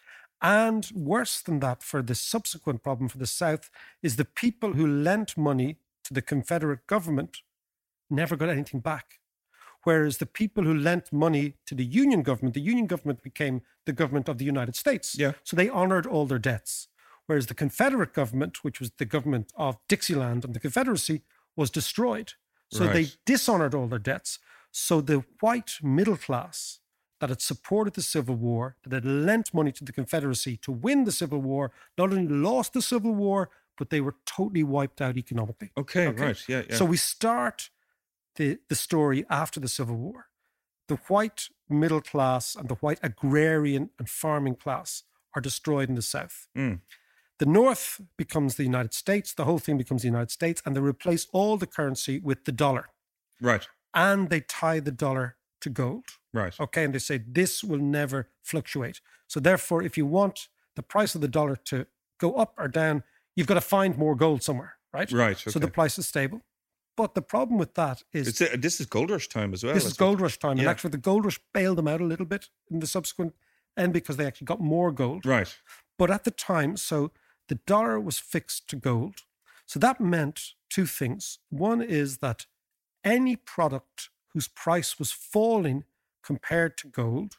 And worse than that, for the subsequent problem for the South, is the people who lent money to the Confederate government never got anything back. Whereas the people who lent money to the Union government, the Union government became the government of the United States. Yeah. So they honored all their debts. Whereas the Confederate government, which was the government of Dixieland and the Confederacy, was destroyed. So they Right. dishonored all their debts. So the white middle class that had supported the Civil War, that had lent money to the Confederacy to win the Civil War, not only lost the Civil War, but they were totally wiped out economically. Okay, right. Yeah, yeah. So we start the, the story after the Civil War. The white middle class and the white agrarian and farming class are destroyed in the South. Mm. The North becomes the United States. The whole thing becomes the United States, and they replace all the currency with the dollar. Right. And they tie the dollar to gold. Right. Okay, and they say this will never fluctuate. So therefore, if you want the price of the dollar to go up or down, you've got to find more gold somewhere, right? Right. So okay. the price is stable. But the problem with that is... It's a, this is gold rush time as well. This is gold rush time. Yeah. And actually, the gold rush bailed them out a little bit in the subsequent end because they actually got more gold. Right. But at the time, so the dollar was fixed to gold. So that meant two things. One is that any product whose price was falling compared to gold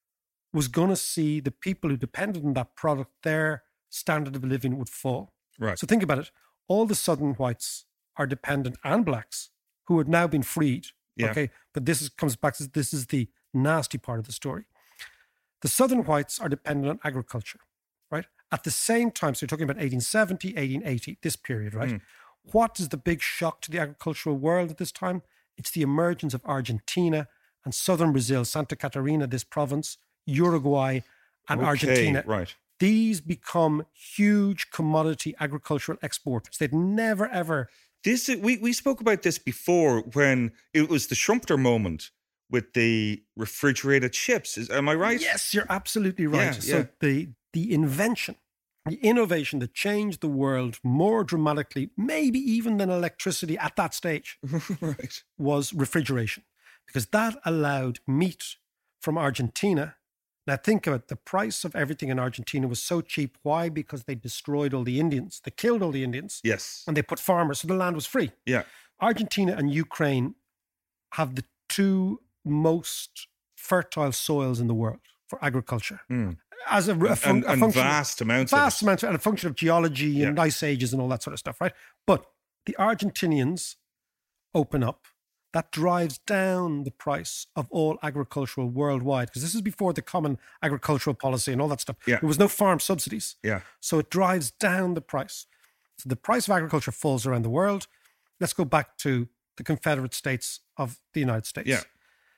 was going to see the people who depended on that product, their standard of living would fall. Right. So think about it. All the Southern whites are dependent, and blacks, who had now been freed. Yeah. Okay. But this is, comes back to this is the nasty part of the story. The Southern whites are dependent on agriculture, right? At the same time, so you're talking about eighteen seventy, eighteen eighty, this period, right? Mm. What is the big shock to the agricultural world at this time? It's the emergence of Argentina and southern Brazil, Santa Catarina, this province, Uruguay, and okay, Argentina. Right. These become huge commodity agricultural exporters. They'd never, ever... This we, we spoke about this before when it was the Schumpeter moment with the refrigerated chips. Is, am I right? Yes, you're absolutely right. Yeah, so yeah. the the invention, the innovation that changed the world more dramatically, maybe even than electricity at that stage, right. was refrigeration. Because that allowed meat from Argentina. Now think of it, the price of everything in Argentina was so cheap. Why? Because they destroyed all the Indians. They killed all the Indians. Yes. And they put farmers, so the land was free. Yeah. Argentina and Ukraine have the two most fertile soils in the world for agriculture. Mm. As a, a, fun, and, a and function, vast amounts vast of it. amounts, and a function of geology Yeah. and ice ages and all that sort of stuff, right? But the Argentinians open up. That drives down the price of all agricultural worldwide, because this is before the common agricultural policy and all that stuff. Yeah. There was no farm subsidies. Yeah. So it drives down the price. So the price of agriculture falls around the world. Let's go back to the Confederate States of the United States. Yeah.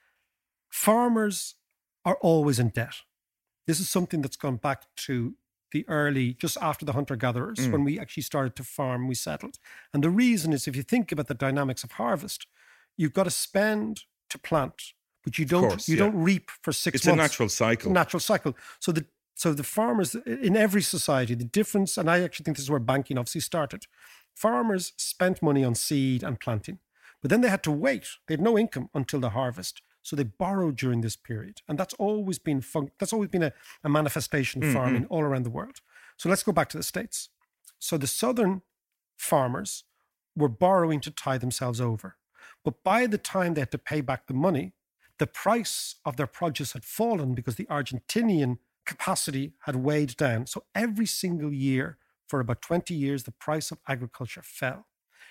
Farmers are always in debt. This is something that's gone back to the early, just after the hunter-gatherers, Mm. when we actually started to farm, we settled. And the reason is, if you think about the dynamics of harvest, you've got to spend to plant, but you don't course, you yeah. don't reap for six It's months. a natural cycle. It's a natural cycle. So the so the farmers in every society, the difference, and I actually think this is where banking obviously started. Farmers spent money on seed and planting, but then they had to wait. They had no income until the harvest. So they borrowed during this period. And that's always been fun- that's always been a, a manifestation of farming Mm-hmm. all around the world. So let's go back to the States. So the southern farmers were borrowing to tie themselves over. But by the time they had to pay back the money, the price of their produce had fallen because the Argentinian capacity had weighed down. So every single year for about twenty years, the price of agriculture fell.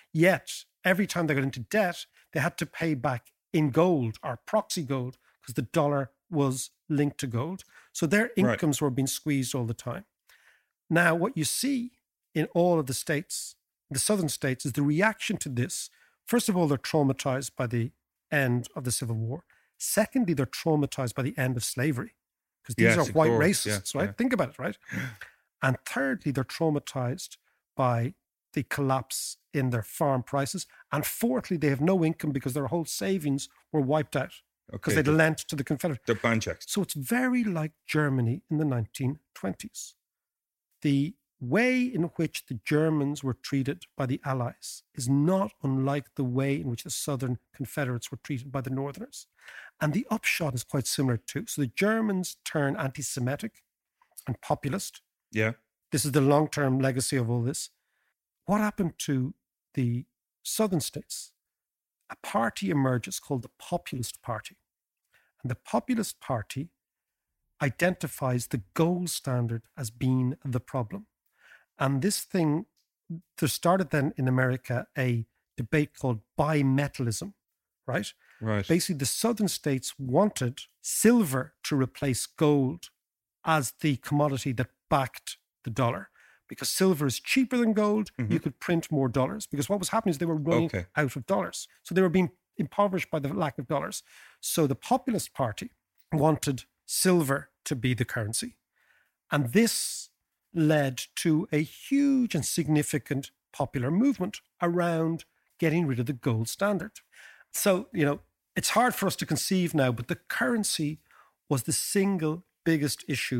Yet every time they got into debt, they had to pay back in gold or proxy gold because the dollar was linked to gold. So their incomes right. were being squeezed all the time. Now, what you see in all of the states, the southern states, is the reaction to this. First of all, they're traumatized by the end of the Civil War. Secondly, they're traumatized by the end of slavery because these yes, are white course. racists, yeah, right? Yeah. Think about it, right? And thirdly, they're traumatized by the collapse in their farm prices. And fourthly, they have no income because their whole savings were wiped out because Okay, they'd lent to the Confederate. They're banjacks. So it's very like Germany in the nineteen twenties. The way in which the Germans were treated by the Allies is not unlike the way in which the Southern Confederates were treated by the Northerners. And the upshot is quite similar too. So the Germans turn anti-Semitic and populist. Yeah. This is the long-term legacy of all this. What happened to the Southern states? A party emerges called the Populist Party. And the Populist Party identifies the gold standard as being the problem. And this thing, there started then in America a debate called bimetallism, right? Right. Basically, the southern states wanted silver to replace gold as the commodity that backed the dollar. Because silver is cheaper than gold, mm-hmm. you could print more dollars. Because what was happening is they were running okay. out of dollars. So they were being impoverished by the lack of dollars. So the Populist Party wanted silver to be the currency. And this led to a huge and significant popular movement around getting rid of the gold standard. So, you know, it's hard for us to conceive now, but the currency was the single biggest issue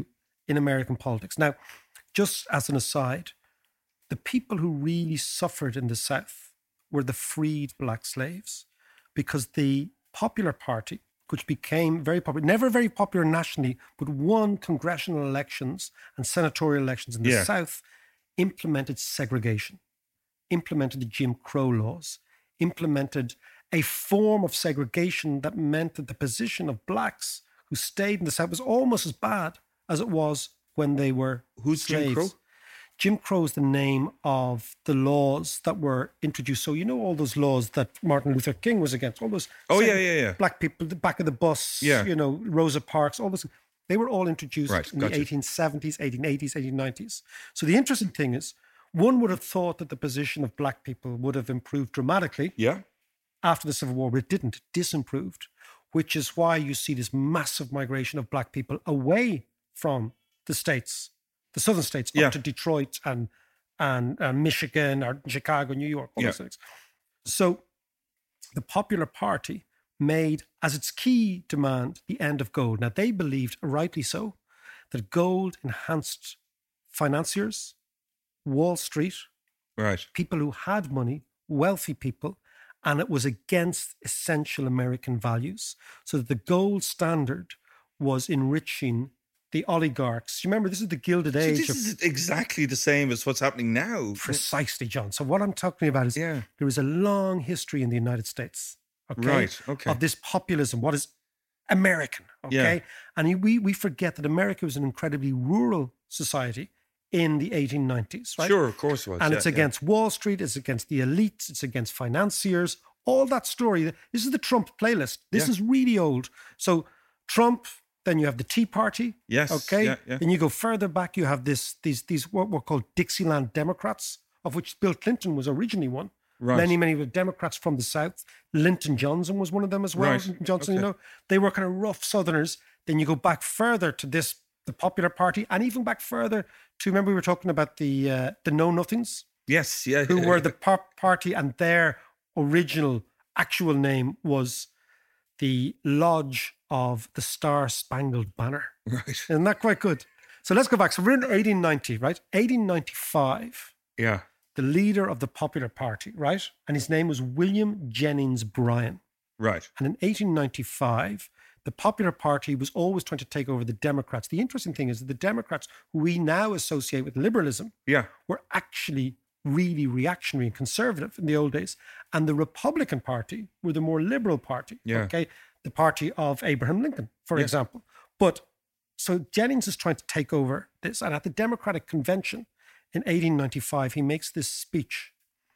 in American politics. Now, just as an aside, the people who really suffered in the South were the freed black slaves, because the Popular Party, which became very popular, never very popular nationally, but won congressional elections and senatorial elections in the Yeah. South, implemented segregation, implemented the Jim Crow laws, implemented a form of segregation that meant that the position of blacks who stayed in the South was almost as bad as it was when they were Who's slaves. Jim Crow? Jim Crow is the name of the laws that were introduced. So you know all those laws that Martin Luther King was against, all those Oh, seg- yeah, yeah, yeah. black people, the back of the bus, Yeah. you know, Rosa Parks, all those. They were all introduced Right, in gotcha. the eighteen seventies, eighteen eighties, eighteen nineties. So the interesting thing is, one would have thought that the position of black people would have improved dramatically Yeah. after the Civil War, but it didn't. It disimproved, which is why you see this massive migration of black people away from the states, the southern states, Yeah. up to Detroit and and, and Michigan or Chicago, New York, all Yeah. those things. So the Popular Party made as its key demand the end of gold. Now, they believed, rightly so, that gold enhanced financiers, Wall Street, Right. people who had money, wealthy people, and it was against essential American values. So that the gold standard was enriching the oligarchs. You remember, this is the Gilded So Age. this of, is exactly the same as what's happening now. precisely, John. So what I'm talking about is Yeah. there is a long history in the United States, okay, Right, okay. of this populism, what is American, okay? Yeah. And we, we forget that America was an incredibly rural society in the eighteen nineties, right? Sure, of course it was. And yeah, it's yeah. against Wall Street, it's against the elites, it's against financiers, all that story. This is the Trump playlist. This Yeah. is really old. So Trump, then you have the Tea Party. Yes, Okay. yeah, yeah. Then you go further back, you have this these these what were called Dixieland Democrats, of which Bill Clinton was originally one. Right. Many, many were Democrats from the South. Lyndon Johnson was one of them as well. Right, Lyndon Johnson, you okay. know, they were kind of rough Southerners. Then you go back further to this, the Popular Party, and even back further to, remember we were talking about the uh, the Know Nothings, Yes, yeah. who yeah, were yeah. the pop party, and their original actual name was the Lodge of the Star Spangled Banner. Right. Isn't that quite good? So let's go back. So we're in eighteen ninety, right? eighteen ninety-five, Yeah. the leader of the Popular Party, right? And his name was William Jennings Bryan. Right. And in eighteen ninety-five, the Popular Party was always trying to take over the Democrats. The interesting thing is that the Democrats, who we now associate with liberalism, Yeah. were actually really reactionary and conservative in the old days. And the Republican Party were the more liberal party, Yeah. okay? The party of Abraham Lincoln, for Yeah. example. But so Jennings is trying to take over this. And at the Democratic Convention in eighteen ninety-five, he makes this speech.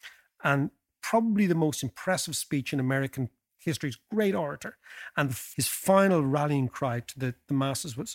And probably the most impressive speech in American history. Great orator. And his final rallying cry to the, the masses was,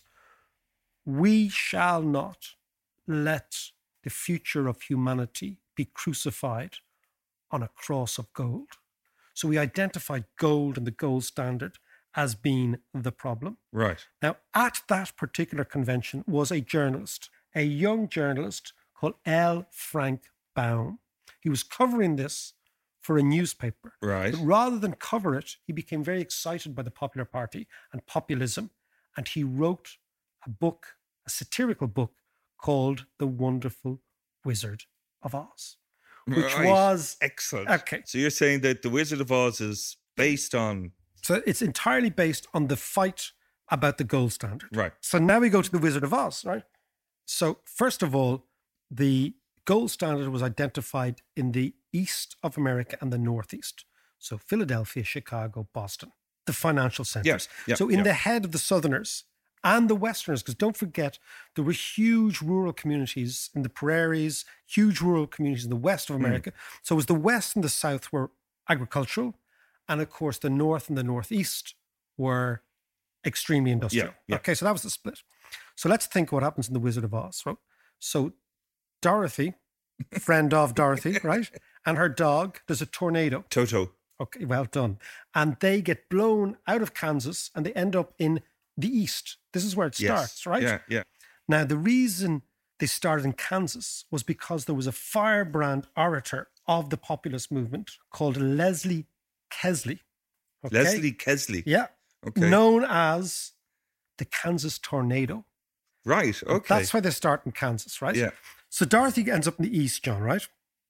"We shall not let the future of humanity be crucified on a cross of gold." So we identified gold and the gold standard as being the problem. Right. Now, at that particular convention was a journalist, a young journalist called L. Frank Baum. He was covering this for a newspaper. Right. But rather than cover it, he became very excited by the Popular Party and populism, and he wrote a book, a satirical book called The Wonderful Wizard of Oz, which Right. was Excellent. Okay. So you're saying that The Wizard of Oz is based on... So it's entirely based on the fight about the gold standard. Right. So now we go to The Wizard of Oz, right? So first of all, the gold standard was identified in the east of America and the northeast. So Philadelphia, Chicago, Boston, the financial centers. Yeah, yeah, so in yeah. the head of the Southerners and the Westerners, because don't forget, there were huge rural communities in the prairies, huge rural communities in the west of America. So it was the West and the South were agricultural, and of course the North and the Northeast were extremely industrial. Yeah, yeah. Okay, so that was the split. So let's think what happens in The Wizard of Oz. Right? So Dorothy, friend of Dorothy, right? And her dog, there's a tornado. Toto. Okay, well done. And they get blown out of Kansas and they end up in the East. This is where it Yes. starts, right? Yeah, yeah. Now, the reason they started in Kansas was because there was a firebrand orator of the populist movement called Leslie Kesley. Okay? Leslie Kesley. Yeah. Okay. Known as the Kansas Tornado. Right, And okay. that's why they start in Kansas, right? Yeah. So Dorothy ends up in the east, John, right?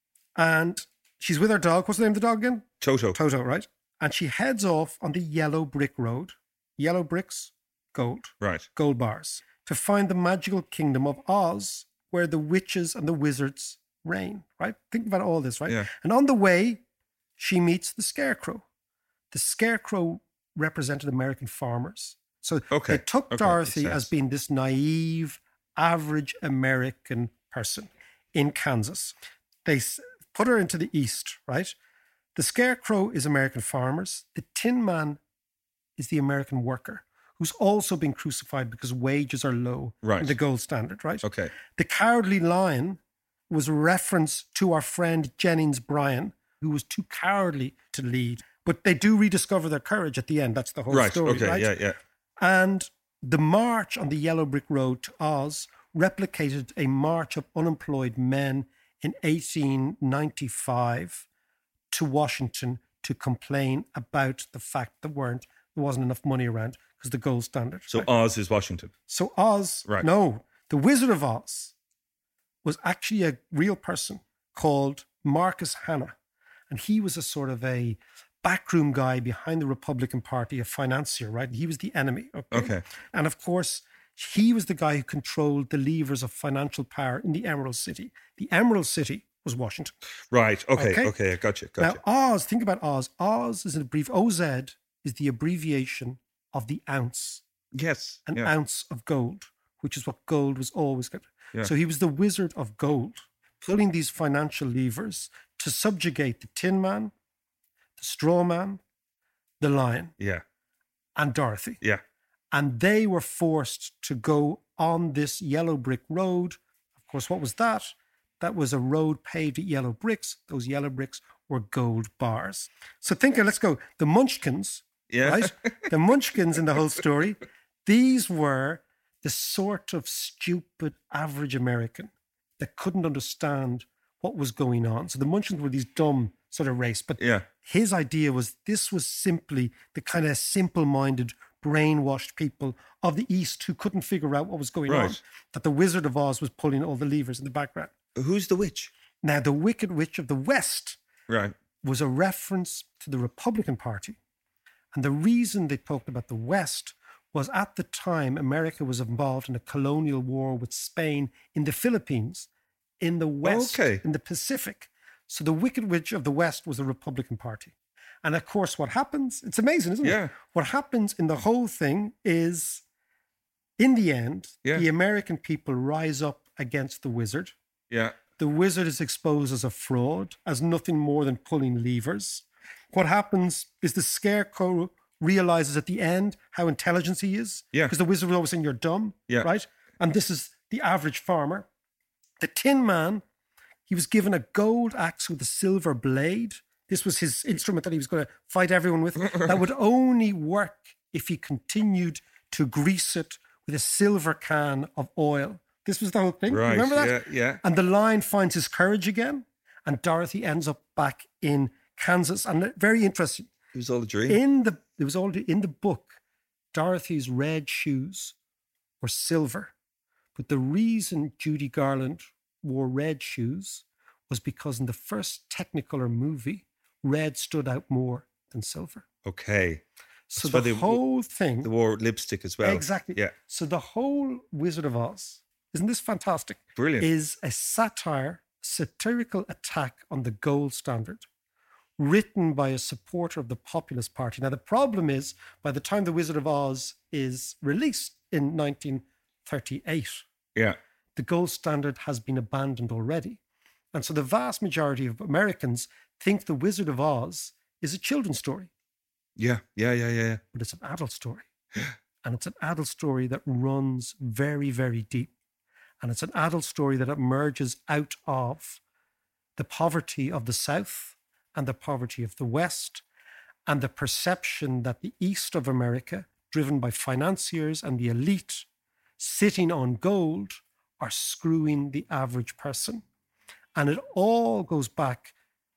And she's with her dog. What's the name of the dog again? Toto. Toto, right? And she heads off on the yellow brick road. Yellow bricks, gold. Right. Gold bars. To find the magical kingdom of Oz, where the witches and the wizards reign, right? Think about all this, right? Yeah. And on the way, she meets the Scarecrow. The Scarecrow represented American farmers. So Okay. they took Okay, Dorothy makes as sense. being this naive, average American person in Kansas. They s- put her into the East, right? The Scarecrow is American farmers. The Tin Man is the American worker who's also been crucified because wages are low Right. in the gold standard, right? Okay. The Cowardly Lion was a reference to our friend Jennings Bryan, who was too cowardly to lead. But they do rediscover their courage at the end. That's the whole Right, story, okay, right? yeah, yeah. And the march on the Yellow Brick Road to Oz replicated a march of unemployed men in eighteen ninety-five to Washington to complain about the fact that weren't there wasn't enough money around because the gold standard. So right? Oz is Washington. So Oz, Right. no, the Wizard of Oz was actually a real person called Marcus Hanna. And he was a sort of a backroom guy behind the Republican Party, a financier, right? He was the enemy. Okay. Okay. And of course, he was the guy who controlled the levers of financial power in the Emerald City. The Emerald City was Washington. Right. Okay. Okay. Okay. I Gotcha. Gotcha. Now, Oz, think about Oz. Oz is an abbrev- O Z is the abbreviation of the ounce. Yes. An yeah. ounce of gold, which is what gold was always good. Yeah. So he was the wizard of gold, pulling these financial levers to subjugate the Tin Man, the Straw Man, the Lion, Yeah. and Dorothy. Yeah. And they were forced to go on this yellow brick road. Of course, what was that? That was a road paved with yellow bricks. Those yellow bricks were gold bars. So think, let's go. The Munchkins, Yeah. right? The Munchkins in the whole story, these were the sort of stupid average American that couldn't understand what was going on. So the Munchkins were these dumb sort of race. But Yeah. his idea was this was simply the kind of simple-minded, brainwashed people of the East who couldn't figure out what was going on. Right. That the Wizard of Oz was pulling all the levers in the background. Who's the witch? Now, the Wicked Witch of the West Right. was a reference to the Republican Party. And the reason they talked about the West was at the time, America was involved in a colonial war with Spain in the Philippines, in the West, Okay. in the Pacific. So the Wicked Witch of the West was the Republican Party. And of course, what happens, it's amazing, isn't Yeah. it? What happens in the whole thing is, in the end, Yeah. the American people rise up against the wizard. Yeah. The wizard is exposed as a fraud, as nothing more than pulling levers. What happens is the Scarecrow realizes at the end how intelligent he is. Yeah. Because the wizard was always saying, you're dumb. Yeah. Right? And this is the average farmer. The Tin Man, he was given a gold axe with a silver blade. This was his instrument that he was going to fight everyone with. That would only work if he continued to grease it with a silver can of oil. This was the whole thing. Right. Remember that? Yeah. Yeah. And the Lion finds his courage again, and Dorothy ends up back in Kansas. And very interesting. It was all a dream. In the it was all in the book, Dorothy's red shoes were silver, but the reason Judy Garland wore red shoes was because in the first Technicolor movie, red stood out more than silver. Okay. So That's why the they- whole thing, They wore lipstick as well. exactly. Yeah. So the whole Wizard of Oz, isn't this fantastic? Brilliant. Is a satire, satirical attack on the gold standard, written by a supporter of the Populist Party. Now, the problem is, by the time The Wizard of Oz is released in nineteen thirty-eight, Yeah. the gold standard has been abandoned already. And so the vast majority of Americans think The Wizard of Oz is a children's story, Yeah. Yeah. Yeah. Yeah. but it's an adult story. And it's an adult story that runs very, very deep. And it's an adult story that emerges out of the poverty of the South and the poverty of the West, and the perception that the East of America, driven by financiers and the elite, sitting on gold, are screwing the average person. And it all goes back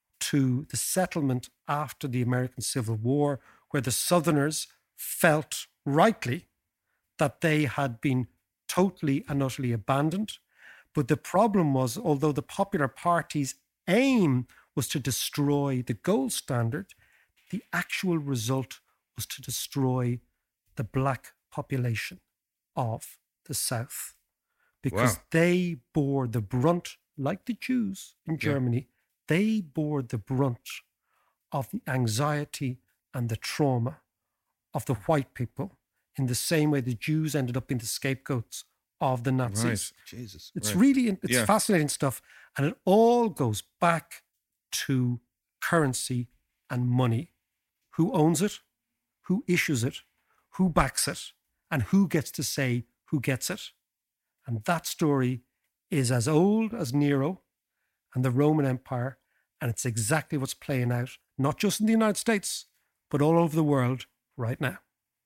to the settlement after the American Civil War, where the Southerners felt rightly that they had been totally and utterly abandoned. But the problem was, although the Popular Party's aim was to destroy the gold standard, the actual result was to destroy the black population of the South. Because Wow. they bore the brunt, like the Jews in Germany, yeah. they bore the brunt of the anxiety and the trauma of the white people in the same way the Jews ended up being the scapegoats of the Nazis. Right. Jesus. It's right. really, it's yeah. fascinating stuff. And it all goes back to currency and money. Who owns it? Who issues it? Who backs it? And who gets to say who gets it? And that story is as old as Nero and the Roman Empire. And it's exactly what's playing out, not just in the United States, but all over the world right now.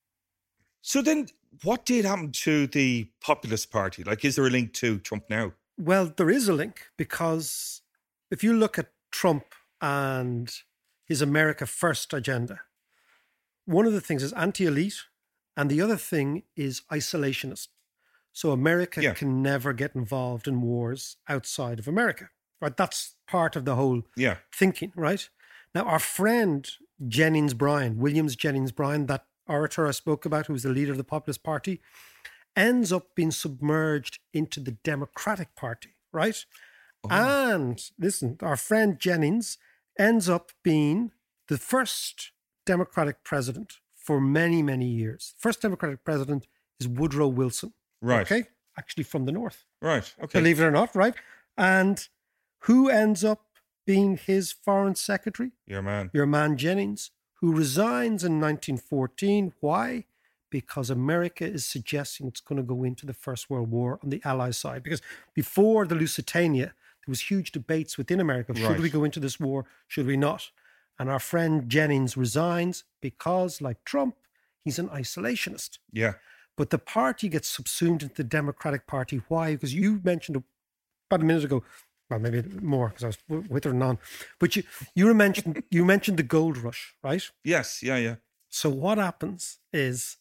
So then what did happen to the Populist Party? Like, is there a link to Trump now? Well, there is a link, because if you look at Trump and his America First agenda, one of the things is anti-elite, and the other thing is isolationist. So America yeah. can never get involved in wars outside of America. Right? That's part of the whole yeah. thinking, right? Now, our friend Jennings Bryan, Williams Jennings Bryan, that orator I spoke about, who was the leader of the Populist Party, ends up being submerged into the Democratic Party, right? Oh. And listen, our friend Jennings ends up being the first Democratic president for many, many years. First Democratic president is Woodrow Wilson. Right. Okay. Actually from the North. Right. Okay. Believe it or not, right? And who ends up being his foreign secretary? Your man. Your man Jennings, who resigns in nineteen fourteen. Why? Because America is suggesting it's going to go into the First World War on the Allies side. Because before the Lusitania, there was huge debates within America. Should Right. we go into this war? Should we not? And our friend Jennings resigns because, like Trump, he's an isolationist. Yeah. But the party gets subsumed into the Democratic Party. Why? Because you mentioned about a minute ago, well, maybe more because I was w- withering on, but you you mentioned you mentioned the gold rush, right? Yes. Yeah. Yeah. So what happens is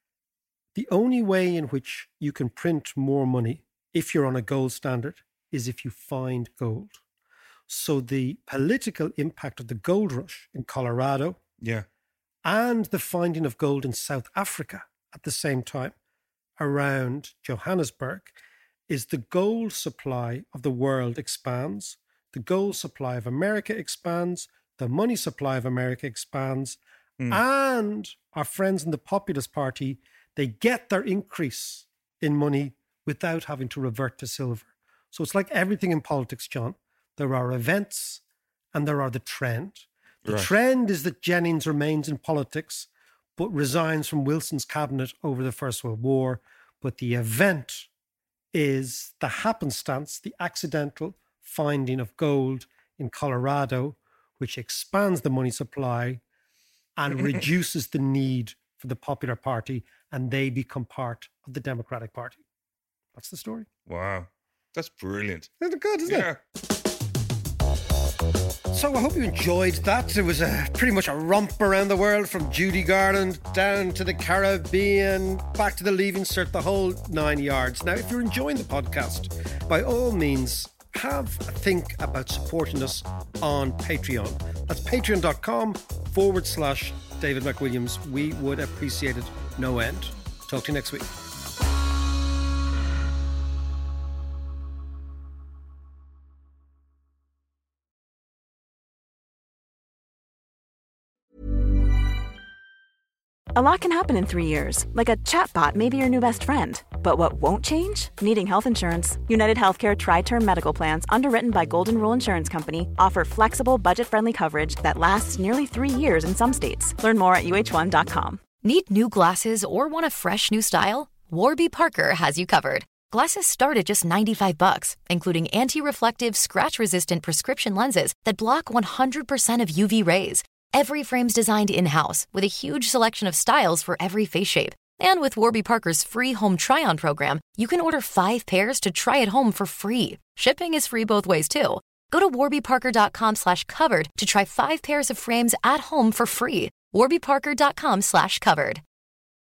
the only way in which you can print more money if you're on a gold standard is if you find gold. So the political impact of the gold rush in Colorado Yeah. and the finding of gold in South Africa at the same time around Johannesburg is the gold supply of the world expands, the gold supply of America expands, the money supply of America expands, Mm. and our friends in the Populist Party, they get their increase in money without having to revert to silver. So it's like everything in politics, John. There are events and there are the trend. The Right. trend is that Jennings remains in politics, but resigns from Wilson's cabinet over the First World War. But the event is the happenstance, the accidental finding of gold in Colorado, which expands the money supply and reduces the need for the Popular Party, and they become part of the Democratic Party. That's the story. Wow. That's brilliant. Isn't it good, isn't Yeah. it? So I hope you enjoyed that. It was a, pretty much a romp around the world, from Judy Garland down to the Caribbean, back to the Leaving Cert, the whole nine yards. Now, if you're enjoying the podcast, by all means, have a think about supporting us on Patreon. That's patreon.com forward slash David McWilliams. We would appreciate it no end. Talk to you next week. A lot can happen in three years, like a chatbot may be your new best friend. But what won't change? Needing health insurance. United Healthcare Tri-Term Medical Plans, underwritten by Golden Rule Insurance Company, offer flexible, budget-friendly coverage that lasts nearly three years in some states. Learn more at U H one dot com. Need new glasses or want a fresh new style? Warby Parker has you covered. Glasses start at just ninety-five bucks, including anti-reflective, scratch-resistant prescription lenses that block one hundred percent of U V rays. Every frame's designed in-house with a huge selection of styles for every face shape. And with Warby Parker's free home try-on program, you can order five pairs to try at home for free. Shipping is free both ways, too. Go to warbyparker.com slash covered to try five pairs of frames at home for free. warbyparker.com slash covered.